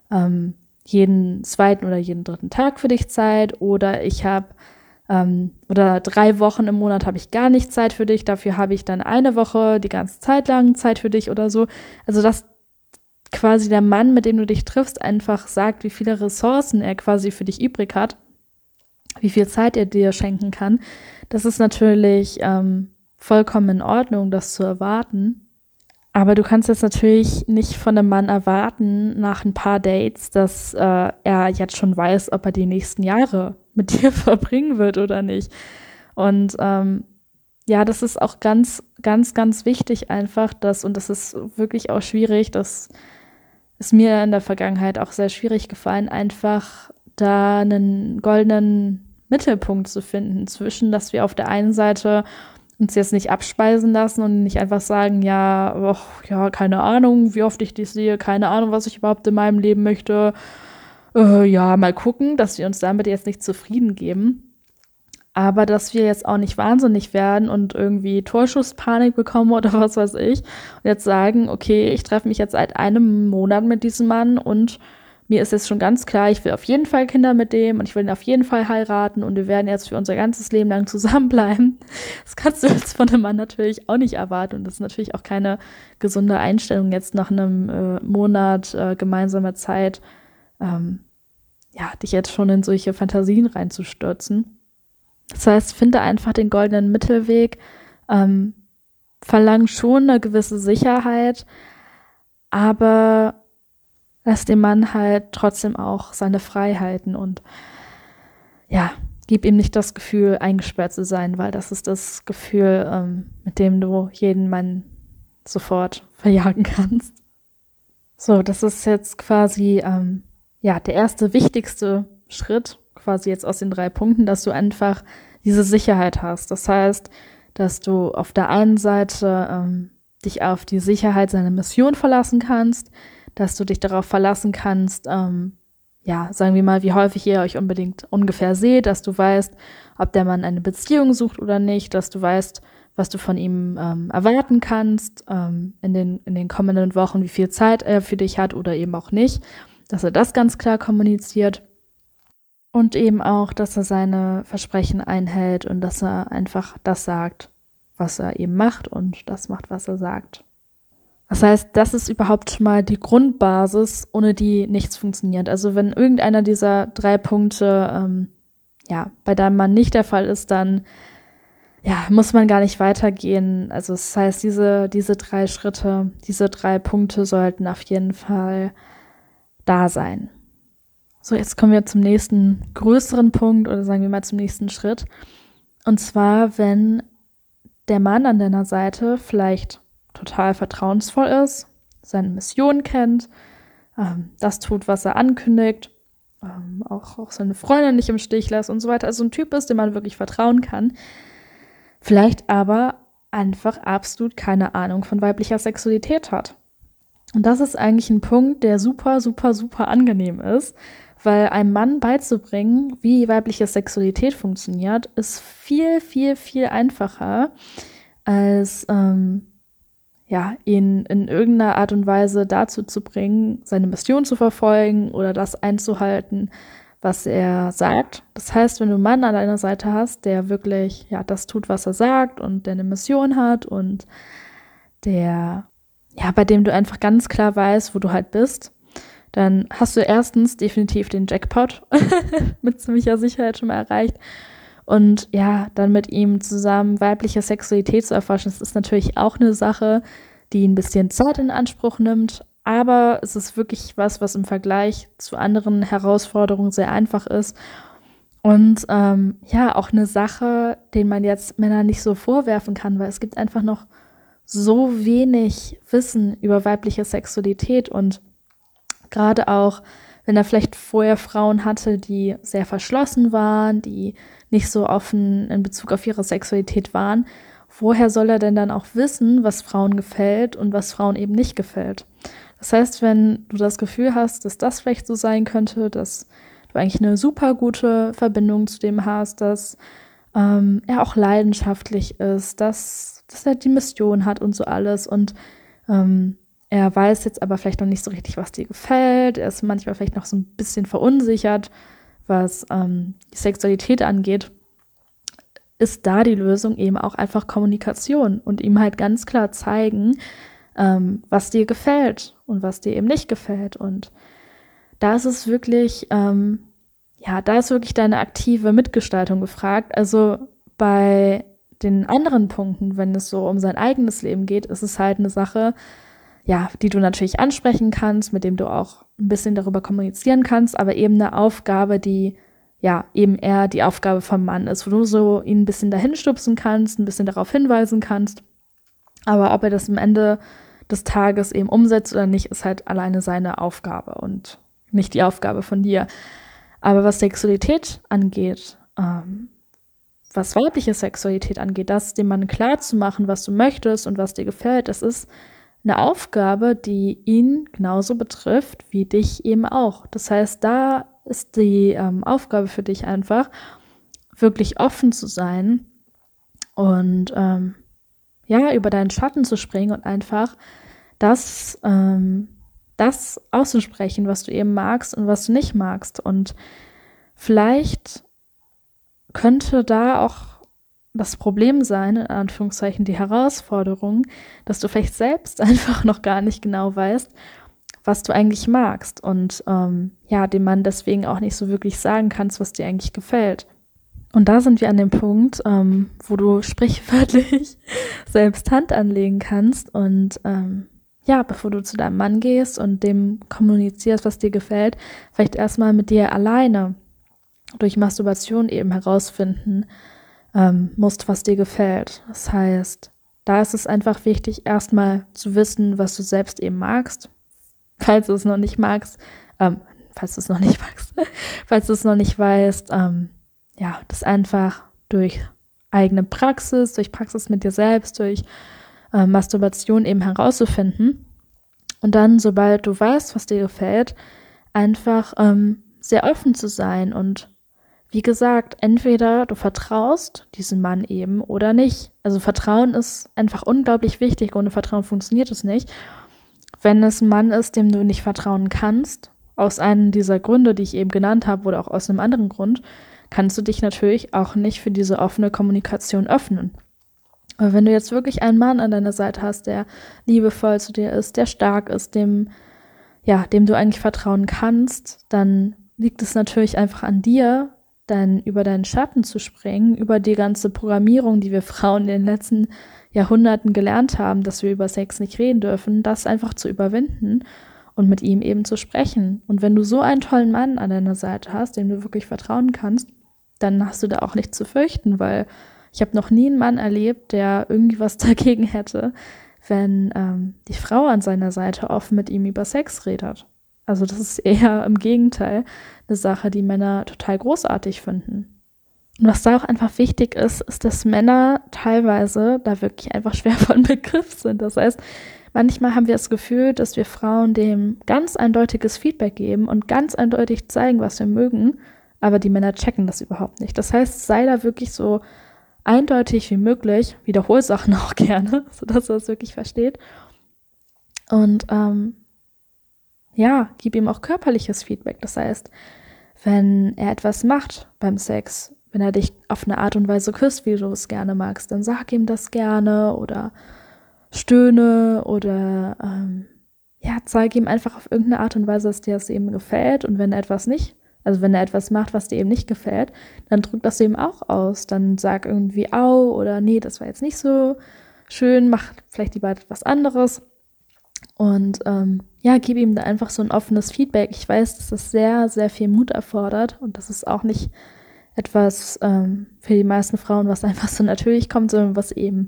jeden 2. oder jeden 3. Tag für dich Zeit oder ich habe oder 3 Wochen im Monat habe ich gar nicht Zeit für dich, dafür habe ich dann 1 Woche die ganze Zeit lang Zeit für dich oder so. Also dass quasi der Mann, mit dem du dich triffst, einfach sagt, wie viele Ressourcen er quasi für dich übrig hat, wie viel Zeit er dir schenken kann. Das ist natürlich vollkommen in Ordnung, das zu erwarten. Aber du kannst jetzt natürlich nicht von einem Mann erwarten, nach ein paar Dates, dass er jetzt schon weiß, ob er die nächsten Jahre mit dir verbringen wird oder nicht. Und das ist auch ganz, ganz, ganz wichtig einfach, und das ist wirklich auch schwierig, das ist mir in der Vergangenheit auch sehr schwierig gefallen, einfach da einen goldenen Mittelpunkt zu finden zwischen, dass wir auf der einen Seite uns jetzt nicht abspeisen lassen und nicht einfach sagen, ja, och, ja, keine Ahnung, wie oft ich dich sehe, keine Ahnung, was ich überhaupt in meinem Leben möchte. Ja, mal gucken, dass wir uns damit jetzt nicht zufrieden geben. Aber dass wir jetzt auch nicht wahnsinnig werden und irgendwie Torschusspanik bekommen oder was weiß ich. Und jetzt sagen, okay, ich treffe mich jetzt seit einem Monat mit diesem Mann und mir ist jetzt schon ganz klar, ich will auf jeden Fall Kinder mit dem und ich will ihn auf jeden Fall heiraten und wir werden jetzt für unser ganzes Leben lang zusammenbleiben. Das kannst du jetzt von einem Mann natürlich auch nicht erwarten und das ist natürlich auch keine gesunde Einstellung, jetzt nach einem Monat gemeinsamer Zeit, ja, dich jetzt schon in solche Fantasien reinzustürzen. Das heißt, finde einfach den goldenen Mittelweg, verlang schon eine gewisse Sicherheit, aber lass dem Mann halt trotzdem auch seine Freiheiten und ja, gib ihm nicht das Gefühl, eingesperrt zu sein, weil das ist das Gefühl, mit dem du jeden Mann sofort verjagen kannst. So, das ist jetzt quasi ja, der erste wichtigste Schritt, quasi jetzt aus den 3 Punkten, dass du einfach diese Sicherheit hast. Das heißt, dass du auf der einen Seite dich auf die Sicherheit seiner Mission verlassen kannst, dass du dich darauf verlassen kannst, ja, sagen wir mal, wie häufig ihr euch unbedingt ungefähr seht, dass du weißt, ob der Mann eine Beziehung sucht oder nicht, dass du weißt, was du von ihm erwarten kannst in den kommenden Wochen, wie viel Zeit er für dich hat oder eben auch nicht, dass er das ganz klar kommuniziert und eben auch, dass er seine Versprechen einhält und dass er einfach das sagt, was er eben macht und das macht, was er sagt. Das heißt, das ist überhaupt schon mal die Grundbasis, ohne die nichts funktioniert. Also wenn irgendeiner dieser 3 Punkte ja, bei deinem Mann nicht der Fall ist, dann ja, muss man gar nicht weitergehen. Also das heißt, diese 3 Schritte, diese 3 Punkte sollten auf jeden Fall da sein. So, jetzt kommen wir zum nächsten größeren Punkt oder sagen wir mal zum nächsten Schritt. Und zwar, wenn der Mann an deiner Seite vielleicht total vertrauensvoll ist, seine Mission kennt, das tut, was er ankündigt, auch seine Freundin nicht im Stich lässt und so weiter. Also ein Typ ist, dem man wirklich vertrauen kann. Vielleicht aber einfach absolut keine Ahnung von weiblicher Sexualität hat. Und das ist eigentlich ein Punkt, der super, super, super angenehm ist, weil einem Mann beizubringen, wie weibliche Sexualität funktioniert, ist viel, viel, viel einfacher, als ja, ihn in irgendeiner Art und Weise dazu zu bringen, seine Mission zu verfolgen oder das einzuhalten, was er sagt. Das heißt, wenn du einen Mann an deiner Seite hast, der wirklich ja das tut, was er sagt und der eine Mission hat und der ja, bei dem du einfach ganz klar weißt, wo du halt bist, dann hast du erstens definitiv den Jackpot mit ziemlicher Sicherheit schon mal erreicht. Und ja, dann mit ihm zusammen weibliche Sexualität zu erforschen, das ist natürlich auch eine Sache, die ein bisschen Zeit in Anspruch nimmt. Aber es ist wirklich was im Vergleich zu anderen Herausforderungen sehr einfach ist. Und ja, auch eine Sache, den man jetzt Männern nicht so vorwerfen kann, weil es gibt einfach noch so wenig Wissen über weibliche Sexualität und gerade auch, wenn er vielleicht vorher Frauen hatte, die sehr verschlossen waren, die nicht so offen in Bezug auf ihre Sexualität waren, woher soll er denn dann auch wissen, was Frauen gefällt und was Frauen eben nicht gefällt? Das heißt, wenn du das Gefühl hast, dass das vielleicht so sein könnte, dass du eigentlich eine super gute Verbindung zu dem hast, dass er auch leidenschaftlich ist, dass er die Mission hat und so alles und er weiß jetzt aber vielleicht noch nicht so richtig, was dir gefällt. Er ist manchmal vielleicht noch so ein bisschen verunsichert, was die Sexualität angeht. Ist da die Lösung eben auch einfach Kommunikation und ihm halt ganz klar zeigen, was dir gefällt und was dir eben nicht gefällt. Und da ist es wirklich, ja, da ist wirklich deine aktive Mitgestaltung gefragt. Also bei den anderen Punkten, wenn es so um sein eigenes Leben geht, ist es halt eine Sache, ja, die du natürlich ansprechen kannst, mit dem du auch ein bisschen darüber kommunizieren kannst, aber eben eine Aufgabe, die ja eben eher die Aufgabe vom Mann ist, wo du so ihn ein bisschen dahin stupsen kannst, ein bisschen darauf hinweisen kannst. Aber ob er das am Ende des Tages eben umsetzt oder nicht, ist halt alleine seine Aufgabe und nicht die Aufgabe von dir. Aber was Sexualität angeht, was weibliche Sexualität angeht, das dem Mann klar zu machen, was du möchtest und was dir gefällt, das ist eine Aufgabe, die ihn genauso betrifft wie dich eben auch. Das heißt, da ist die Aufgabe für dich einfach, wirklich offen zu sein und ja, über deinen Schatten zu springen und einfach das auszusprechen, was du eben magst und was du nicht magst. Und vielleicht könnte da auch das Problem sein, in Anführungszeichen die Herausforderung, dass du vielleicht selbst einfach noch gar nicht genau weißt, was du eigentlich magst und ja, dem Mann deswegen auch nicht so wirklich sagen kannst, was dir eigentlich gefällt. Und da sind wir an dem Punkt, wo du sprichwörtlich selbst Hand anlegen kannst und ja, bevor du zu deinem Mann gehst und dem kommunizierst, was dir gefällt, vielleicht erstmal mit dir alleine durch Masturbation eben herausfinden musst, was dir gefällt. Das heißt, da ist es einfach wichtig, erstmal zu wissen, was du selbst eben magst, falls du es noch nicht magst, falls du es noch nicht magst, falls du es noch nicht weißt, ja, das einfach durch eigene Praxis, durch Praxis mit dir selbst, durch Masturbation eben herauszufinden. Und dann, sobald du weißt, was dir gefällt, einfach sehr offen zu sein. Und wie gesagt, entweder du vertraust diesem Mann eben oder nicht. Also Vertrauen ist einfach unglaublich wichtig. Ohne Vertrauen funktioniert es nicht. Wenn es ein Mann ist, dem du nicht vertrauen kannst, aus einem dieser Gründe, die ich eben genannt habe, oder auch aus einem anderen Grund, kannst du dich natürlich auch nicht für diese offene Kommunikation öffnen. Aber wenn du jetzt wirklich einen Mann an deiner Seite hast, der liebevoll zu dir ist, der stark ist, dem du eigentlich vertrauen kannst, dann liegt es natürlich einfach an dir, dann über deinen Schatten zu springen, über die ganze Programmierung, die wir Frauen in den letzten Jahrhunderten gelernt haben, dass wir über Sex nicht reden dürfen, das einfach zu überwinden und mit ihm eben zu sprechen. Und wenn du so einen tollen Mann an deiner Seite hast, dem du wirklich vertrauen kannst, dann hast du da auch nichts zu fürchten, weil ich habe noch nie einen Mann erlebt, der irgendwie was dagegen hätte, wenn die Frau an seiner Seite offen mit ihm über Sex redet. Also das ist eher im Gegenteil eine Sache, die Männer total großartig finden. Und was da auch einfach wichtig ist, ist, dass Männer teilweise da wirklich einfach schwer von Begriff sind. Das heißt, manchmal haben wir das Gefühl, dass wir Frauen dem ganz eindeutiges Feedback geben und ganz eindeutig zeigen, was wir mögen, aber die Männer checken das überhaupt nicht. Das heißt, sei da wirklich so eindeutig wie möglich, wiederhol Sachen auch gerne, sodass er es wirklich versteht. Und gib ihm auch körperliches Feedback. Das heißt, wenn er etwas macht beim Sex, wenn er dich auf eine Art und Weise küsst, wie du es gerne magst, dann sag ihm das gerne oder stöhne oder zeig ihm einfach auf irgendeine Art und Weise, dass dir das eben gefällt. Und wenn er etwas macht, was dir eben nicht gefällt, dann drück das eben auch aus. Dann sag irgendwie au oder nee, das war jetzt nicht so schön, mach vielleicht lieber etwas anderes. Und gib ihm da einfach so ein offenes Feedback. Ich weiß, dass das sehr, sehr viel Mut erfordert und das ist auch nicht etwas für die meisten Frauen, was einfach so natürlich kommt, sondern was eben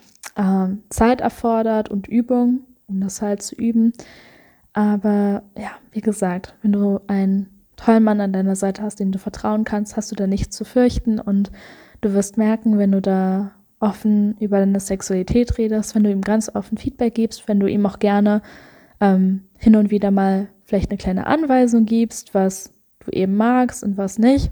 Zeit erfordert und Übung, um das halt zu üben. Aber ja, wie gesagt, wenn du einen tollen Mann an deiner Seite hast, dem du vertrauen kannst, hast du da nichts zu fürchten und du wirst merken, wenn du da offen über deine Sexualität redest, wenn du ihm ganz offen Feedback gibst, wenn du ihm auch gerne hin und wieder mal vielleicht eine kleine Anweisung gibst, was du eben magst und was nicht,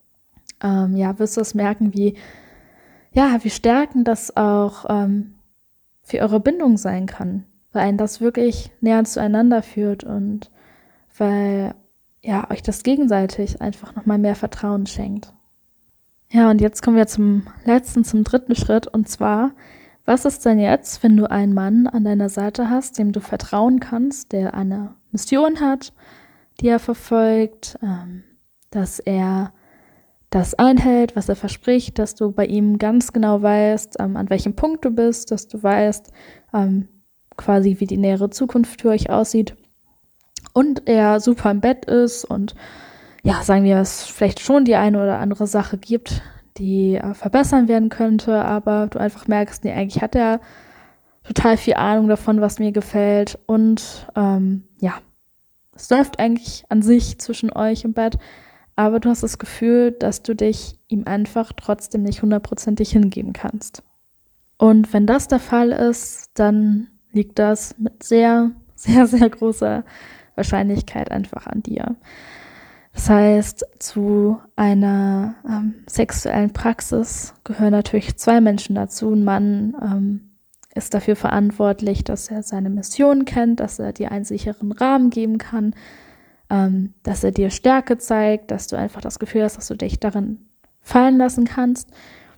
wirst du es merken, wie stärkend das auch für eure Bindung sein kann, weil einen das wirklich näher zueinander führt und weil euch das gegenseitig einfach nochmal mehr Vertrauen schenkt. Ja, und jetzt kommen wir zum dritten Schritt, und zwar, was ist denn jetzt, wenn du einen Mann an deiner Seite hast, dem du vertrauen kannst, der eine Mission hat, die er verfolgt, dass er das einhält, was er verspricht, dass du bei ihm ganz genau weißt, an welchem Punkt du bist, dass du weißt, quasi wie die nähere Zukunft für euch aussieht und er super im Bett ist und sagen wir, es vielleicht schon die eine oder andere Sache gibt, die verbessern werden könnte, aber du einfach merkst, nee, eigentlich hat er total viel Ahnung davon, was mir gefällt und es läuft eigentlich an sich zwischen euch im Bett, aber du hast das Gefühl, dass du dich ihm einfach trotzdem nicht 100%ig hingeben kannst. Und wenn das der Fall ist, dann liegt das mit sehr, sehr, sehr großer Wahrscheinlichkeit einfach an dir. Das heißt, zu einer sexuellen Praxis gehören natürlich 2 Menschen dazu. Ein Mann ist dafür verantwortlich, dass er seine Mission kennt, dass er dir einen sicheren Rahmen geben kann, dass er dir Stärke zeigt, dass du einfach das Gefühl hast, dass du dich darin fallen lassen kannst.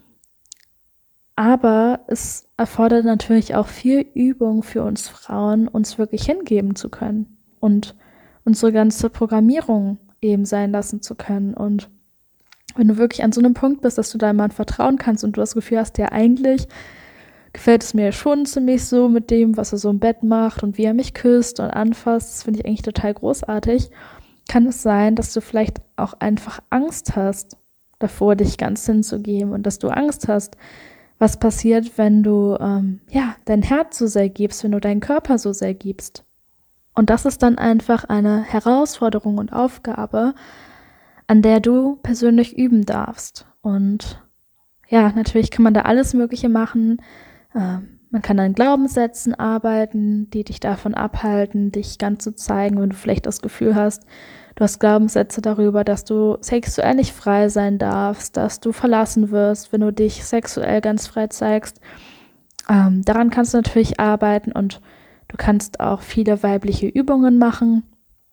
Aber es erfordert natürlich auch viel Übung für uns Frauen, uns wirklich hingeben zu können und unsere ganze Programmierung eben sein lassen zu können. Und wenn du wirklich an so einem Punkt bist, dass du deinem Mann vertrauen kannst und du das Gefühl hast, ja, eigentlich gefällt es mir schon ziemlich so mit dem, was er so im Bett macht und wie er mich küsst und anfasst, das finde ich eigentlich total großartig, kann es sein, dass du vielleicht auch einfach Angst hast, davor dich ganz hinzugeben und dass du Angst hast, was passiert, wenn du dein Herz so sehr gibst, wenn du deinen Körper so sehr gibst. Und das ist dann einfach eine Herausforderung und Aufgabe, an der du persönlich üben darfst. Und ja, natürlich kann man da alles Mögliche machen. Man kann an Glaubenssätzen arbeiten, die dich davon abhalten, dich ganz zu zeigen, wenn du vielleicht das Gefühl hast, du hast Glaubenssätze darüber, dass du sexuell nicht frei sein darfst, dass du verlassen wirst, wenn du dich sexuell ganz frei zeigst. Daran kannst du natürlich arbeiten und du kannst auch viele weibliche Übungen machen,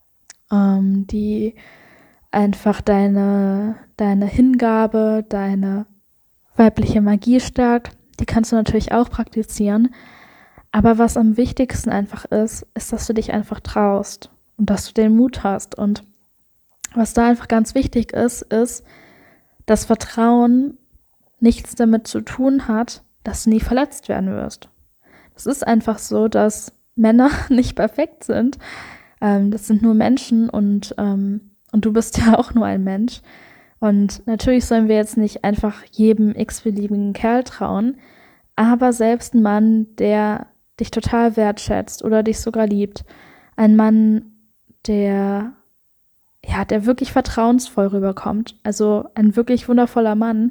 die einfach deine Hingabe, deine weibliche Magie stärkt. Die kannst du natürlich auch praktizieren. Aber was am wichtigsten einfach ist, dass du dich einfach traust und dass du den Mut hast. Und was da einfach ganz wichtig ist, dass Vertrauen nichts damit zu tun hat, dass du nie verletzt werden wirst. Es ist einfach so, dass Männer nicht perfekt sind. Das sind nur Menschen und du bist ja auch nur ein Mensch. Und natürlich sollen wir jetzt nicht einfach jedem x-beliebigen Kerl trauen, aber selbst ein Mann, der dich total wertschätzt oder dich sogar liebt, ein Mann, der wirklich vertrauensvoll rüberkommt, also ein wirklich wundervoller Mann,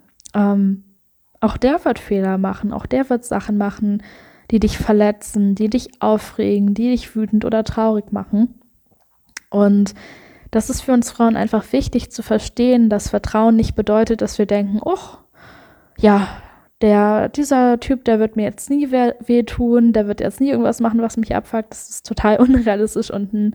auch der wird Fehler machen, auch der wird Sachen machen, die dich verletzen, die dich aufregen, die dich wütend oder traurig machen. Und das ist für uns Frauen einfach wichtig zu verstehen, dass Vertrauen nicht bedeutet, dass wir denken, oh, ja, dieser Typ, der wird mir jetzt nie wehtun, der wird jetzt nie irgendwas machen, was mich abfuckt. Das ist total unrealistisch und ein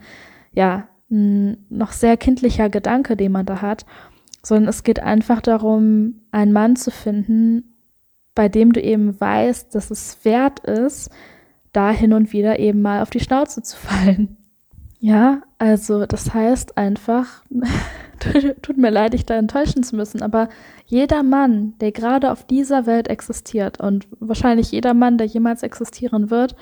noch sehr kindlicher Gedanke, den man da hat. Sondern es geht einfach darum, einen Mann zu finden, bei dem du eben weißt, dass es wert ist, da hin und wieder eben mal auf die Schnauze zu fallen. Ja, also das heißt einfach, tut mir leid, dich da enttäuschen zu müssen, aber jeder Mann, der gerade auf dieser Welt existiert und wahrscheinlich jeder Mann, der jemals existieren wird,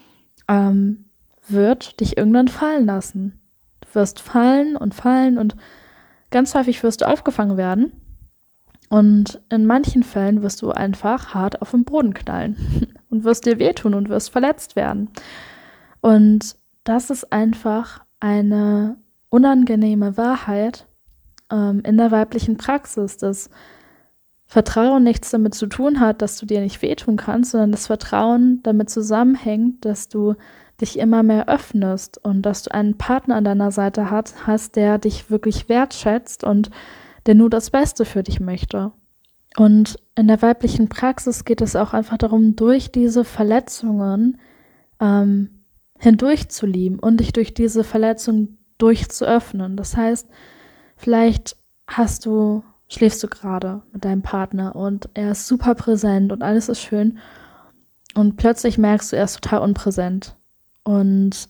wird dich irgendwann fallen lassen. Du wirst fallen und ganz häufig wirst du aufgefangen werden und in manchen Fällen wirst du einfach hart auf den Boden knallen und wirst dir wehtun und wirst verletzt werden. Und das ist einfach eine unangenehme Wahrheit in der weiblichen Praxis, dass Vertrauen nichts damit zu tun hat, dass du dir nicht wehtun kannst, sondern das Vertrauen damit zusammenhängt, dass du dich immer mehr öffnest und dass du einen Partner an deiner Seite hast, der dich wirklich wertschätzt und der nur das Beste für dich möchte. Und in der weiblichen Praxis geht es auch einfach darum, durch diese Verletzungen hindurch zu lieben und dich durch diese Verletzung durchzuöffnen. Das heißt, vielleicht schläfst du gerade mit deinem Partner und er ist super präsent und alles ist schön und plötzlich merkst du, er ist total unpräsent und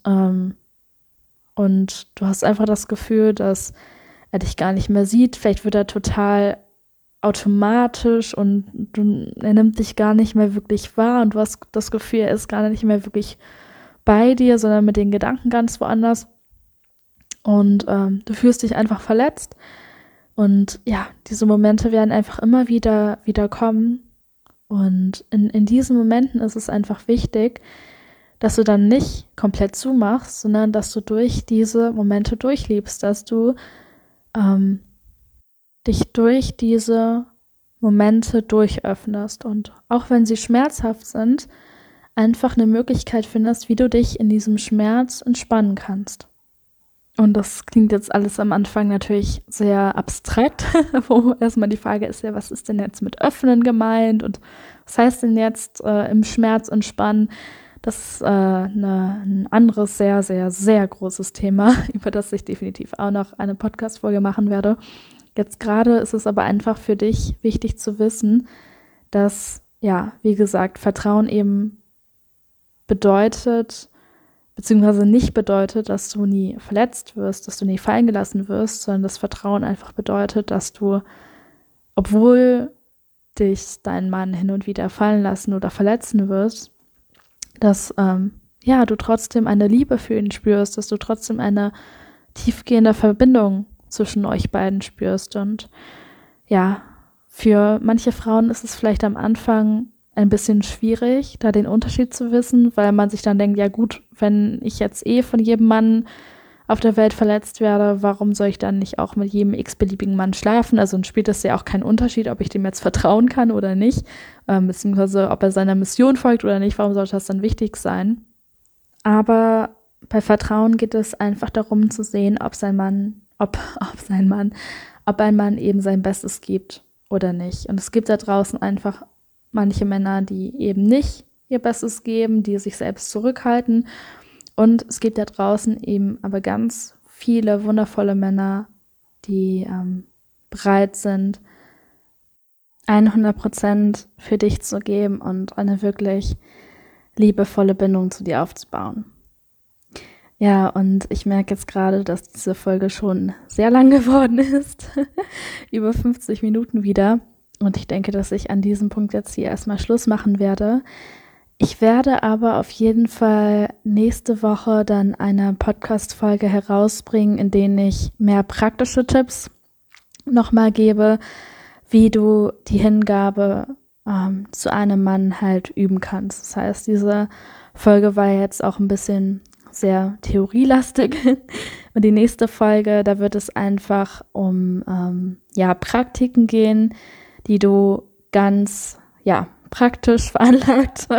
du hast einfach das Gefühl, dass er dich gar nicht mehr sieht. Vielleicht wird er total automatisch und er nimmt dich gar nicht mehr wirklich wahr und du hast das Gefühl, er ist gar nicht mehr wirklich bei dir, sondern mit den Gedanken ganz woanders und du fühlst dich einfach verletzt und ja, diese Momente werden einfach immer wieder kommen und in diesen Momenten ist es einfach wichtig, dass du dann nicht komplett zumachst, sondern dass du durch diese Momente durchliebst, dass du dich durch diese Momente durchöffnest und auch wenn sie schmerzhaft sind, einfach eine Möglichkeit findest, wie du dich in diesem Schmerz entspannen kannst. Und das klingt jetzt alles am Anfang natürlich sehr abstrakt, wo erstmal die Frage ist ja, was ist denn jetzt mit Öffnen gemeint und was heißt denn jetzt im Schmerz entspannen? Das ist ein anderes, sehr, sehr, sehr großes Thema, über das ich definitiv auch noch eine Podcast-Folge machen werde. Jetzt gerade ist es aber einfach für dich wichtig zu wissen, dass, ja, wie gesagt, Vertrauen eben bedeutet, beziehungsweise nicht bedeutet, dass du nie verletzt wirst, dass du nie fallen gelassen wirst, sondern das Vertrauen einfach bedeutet, dass du, obwohl dich dein Mann hin und wieder fallen lassen oder verletzen wirst, dass du trotzdem eine Liebe für ihn spürst, dass du trotzdem eine tiefgehende Verbindung zwischen euch beiden spürst. Und ja, für manche Frauen ist es vielleicht am Anfang ein bisschen schwierig, da den Unterschied zu wissen, weil man sich dann denkt, ja gut, wenn ich jetzt von jedem Mann auf der Welt verletzt werde, warum soll ich dann nicht auch mit jedem x-beliebigen Mann schlafen? Also spielt es ja auch keinen Unterschied, ob ich dem jetzt vertrauen kann oder nicht, beziehungsweise ob er seiner Mission folgt oder nicht, warum sollte das dann wichtig sein? Aber bei Vertrauen geht es einfach darum zu sehen, ob ein Mann eben sein Bestes gibt oder nicht. Und es gibt da draußen einfach manche Männer, die eben nicht ihr Bestes geben, die sich selbst zurückhalten. Und es gibt da draußen eben aber ganz viele wundervolle Männer, die bereit sind, 100% für dich zu geben und eine wirklich liebevolle Bindung zu dir aufzubauen. Ja, und ich merke jetzt gerade, dass diese Folge schon sehr lang geworden ist. Über 50 Minuten wieder. Und ich denke, dass ich an diesem Punkt jetzt hier erstmal Schluss machen werde. Ich werde aber auf jeden Fall nächste Woche dann eine Podcast-Folge herausbringen, in denen ich mehr praktische Tipps nochmal gebe, wie du die Hingabe zu einem Mann halt üben kannst. Das heißt, diese Folge war jetzt auch ein bisschen sehr theorielastig. Und die nächste Folge, da wird es einfach um Praktiken gehen, die du ganz praktisch veranlagt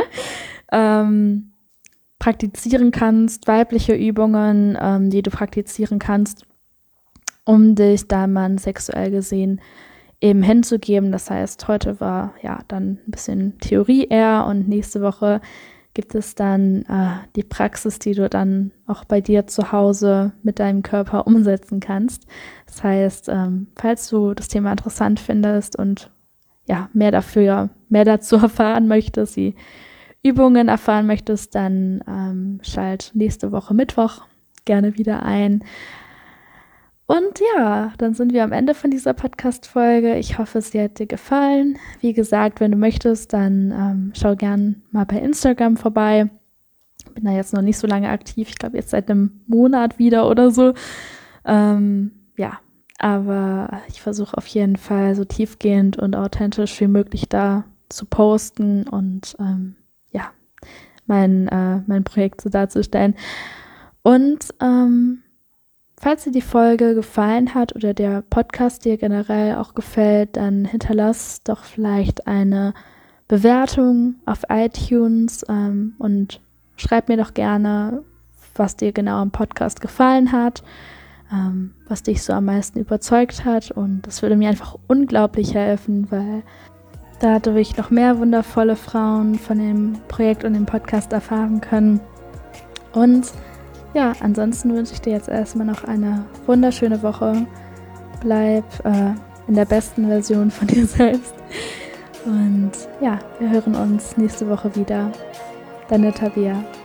praktizieren kannst, weibliche Übungen, die du praktizieren kannst, um dich deinem Mann sexuell gesehen eben hinzugeben. Das heißt, heute war dann ein bisschen Theorie eher und nächste Woche gibt es dann die Praxis, die du dann auch bei dir zu Hause mit deinem Körper umsetzen kannst. Das heißt, falls du das Thema interessant findest und mehr dazu erfahren möchtest, die Übungen erfahren möchtest, dann schalt nächste Woche Mittwoch gerne wieder ein. Und dann sind wir am Ende von dieser Podcast-Folge. Ich hoffe, sie hat dir gefallen. Wie gesagt, wenn du möchtest, dann schau gern mal bei Instagram vorbei. Bin da jetzt noch nicht so lange aktiv. Ich glaube, jetzt seit einem Monat wieder oder so. Aber ich versuche auf jeden Fall so tiefgehend und authentisch wie möglich da zu posten und mein Projekt so darzustellen. Und falls dir die Folge gefallen hat oder der Podcast dir generell auch gefällt, dann hinterlass doch vielleicht eine Bewertung auf iTunes und schreib mir doch gerne, was dir genau am Podcast gefallen hat, was dich so am meisten überzeugt hat. Und das würde mir einfach unglaublich helfen, weil dadurch noch mehr wundervolle Frauen von dem Projekt und dem Podcast erfahren können. Und ansonsten wünsche ich dir jetzt erstmal noch eine wunderschöne Woche. Bleib in der besten Version von dir selbst. Und wir hören uns nächste Woche wieder. Deine Tabea.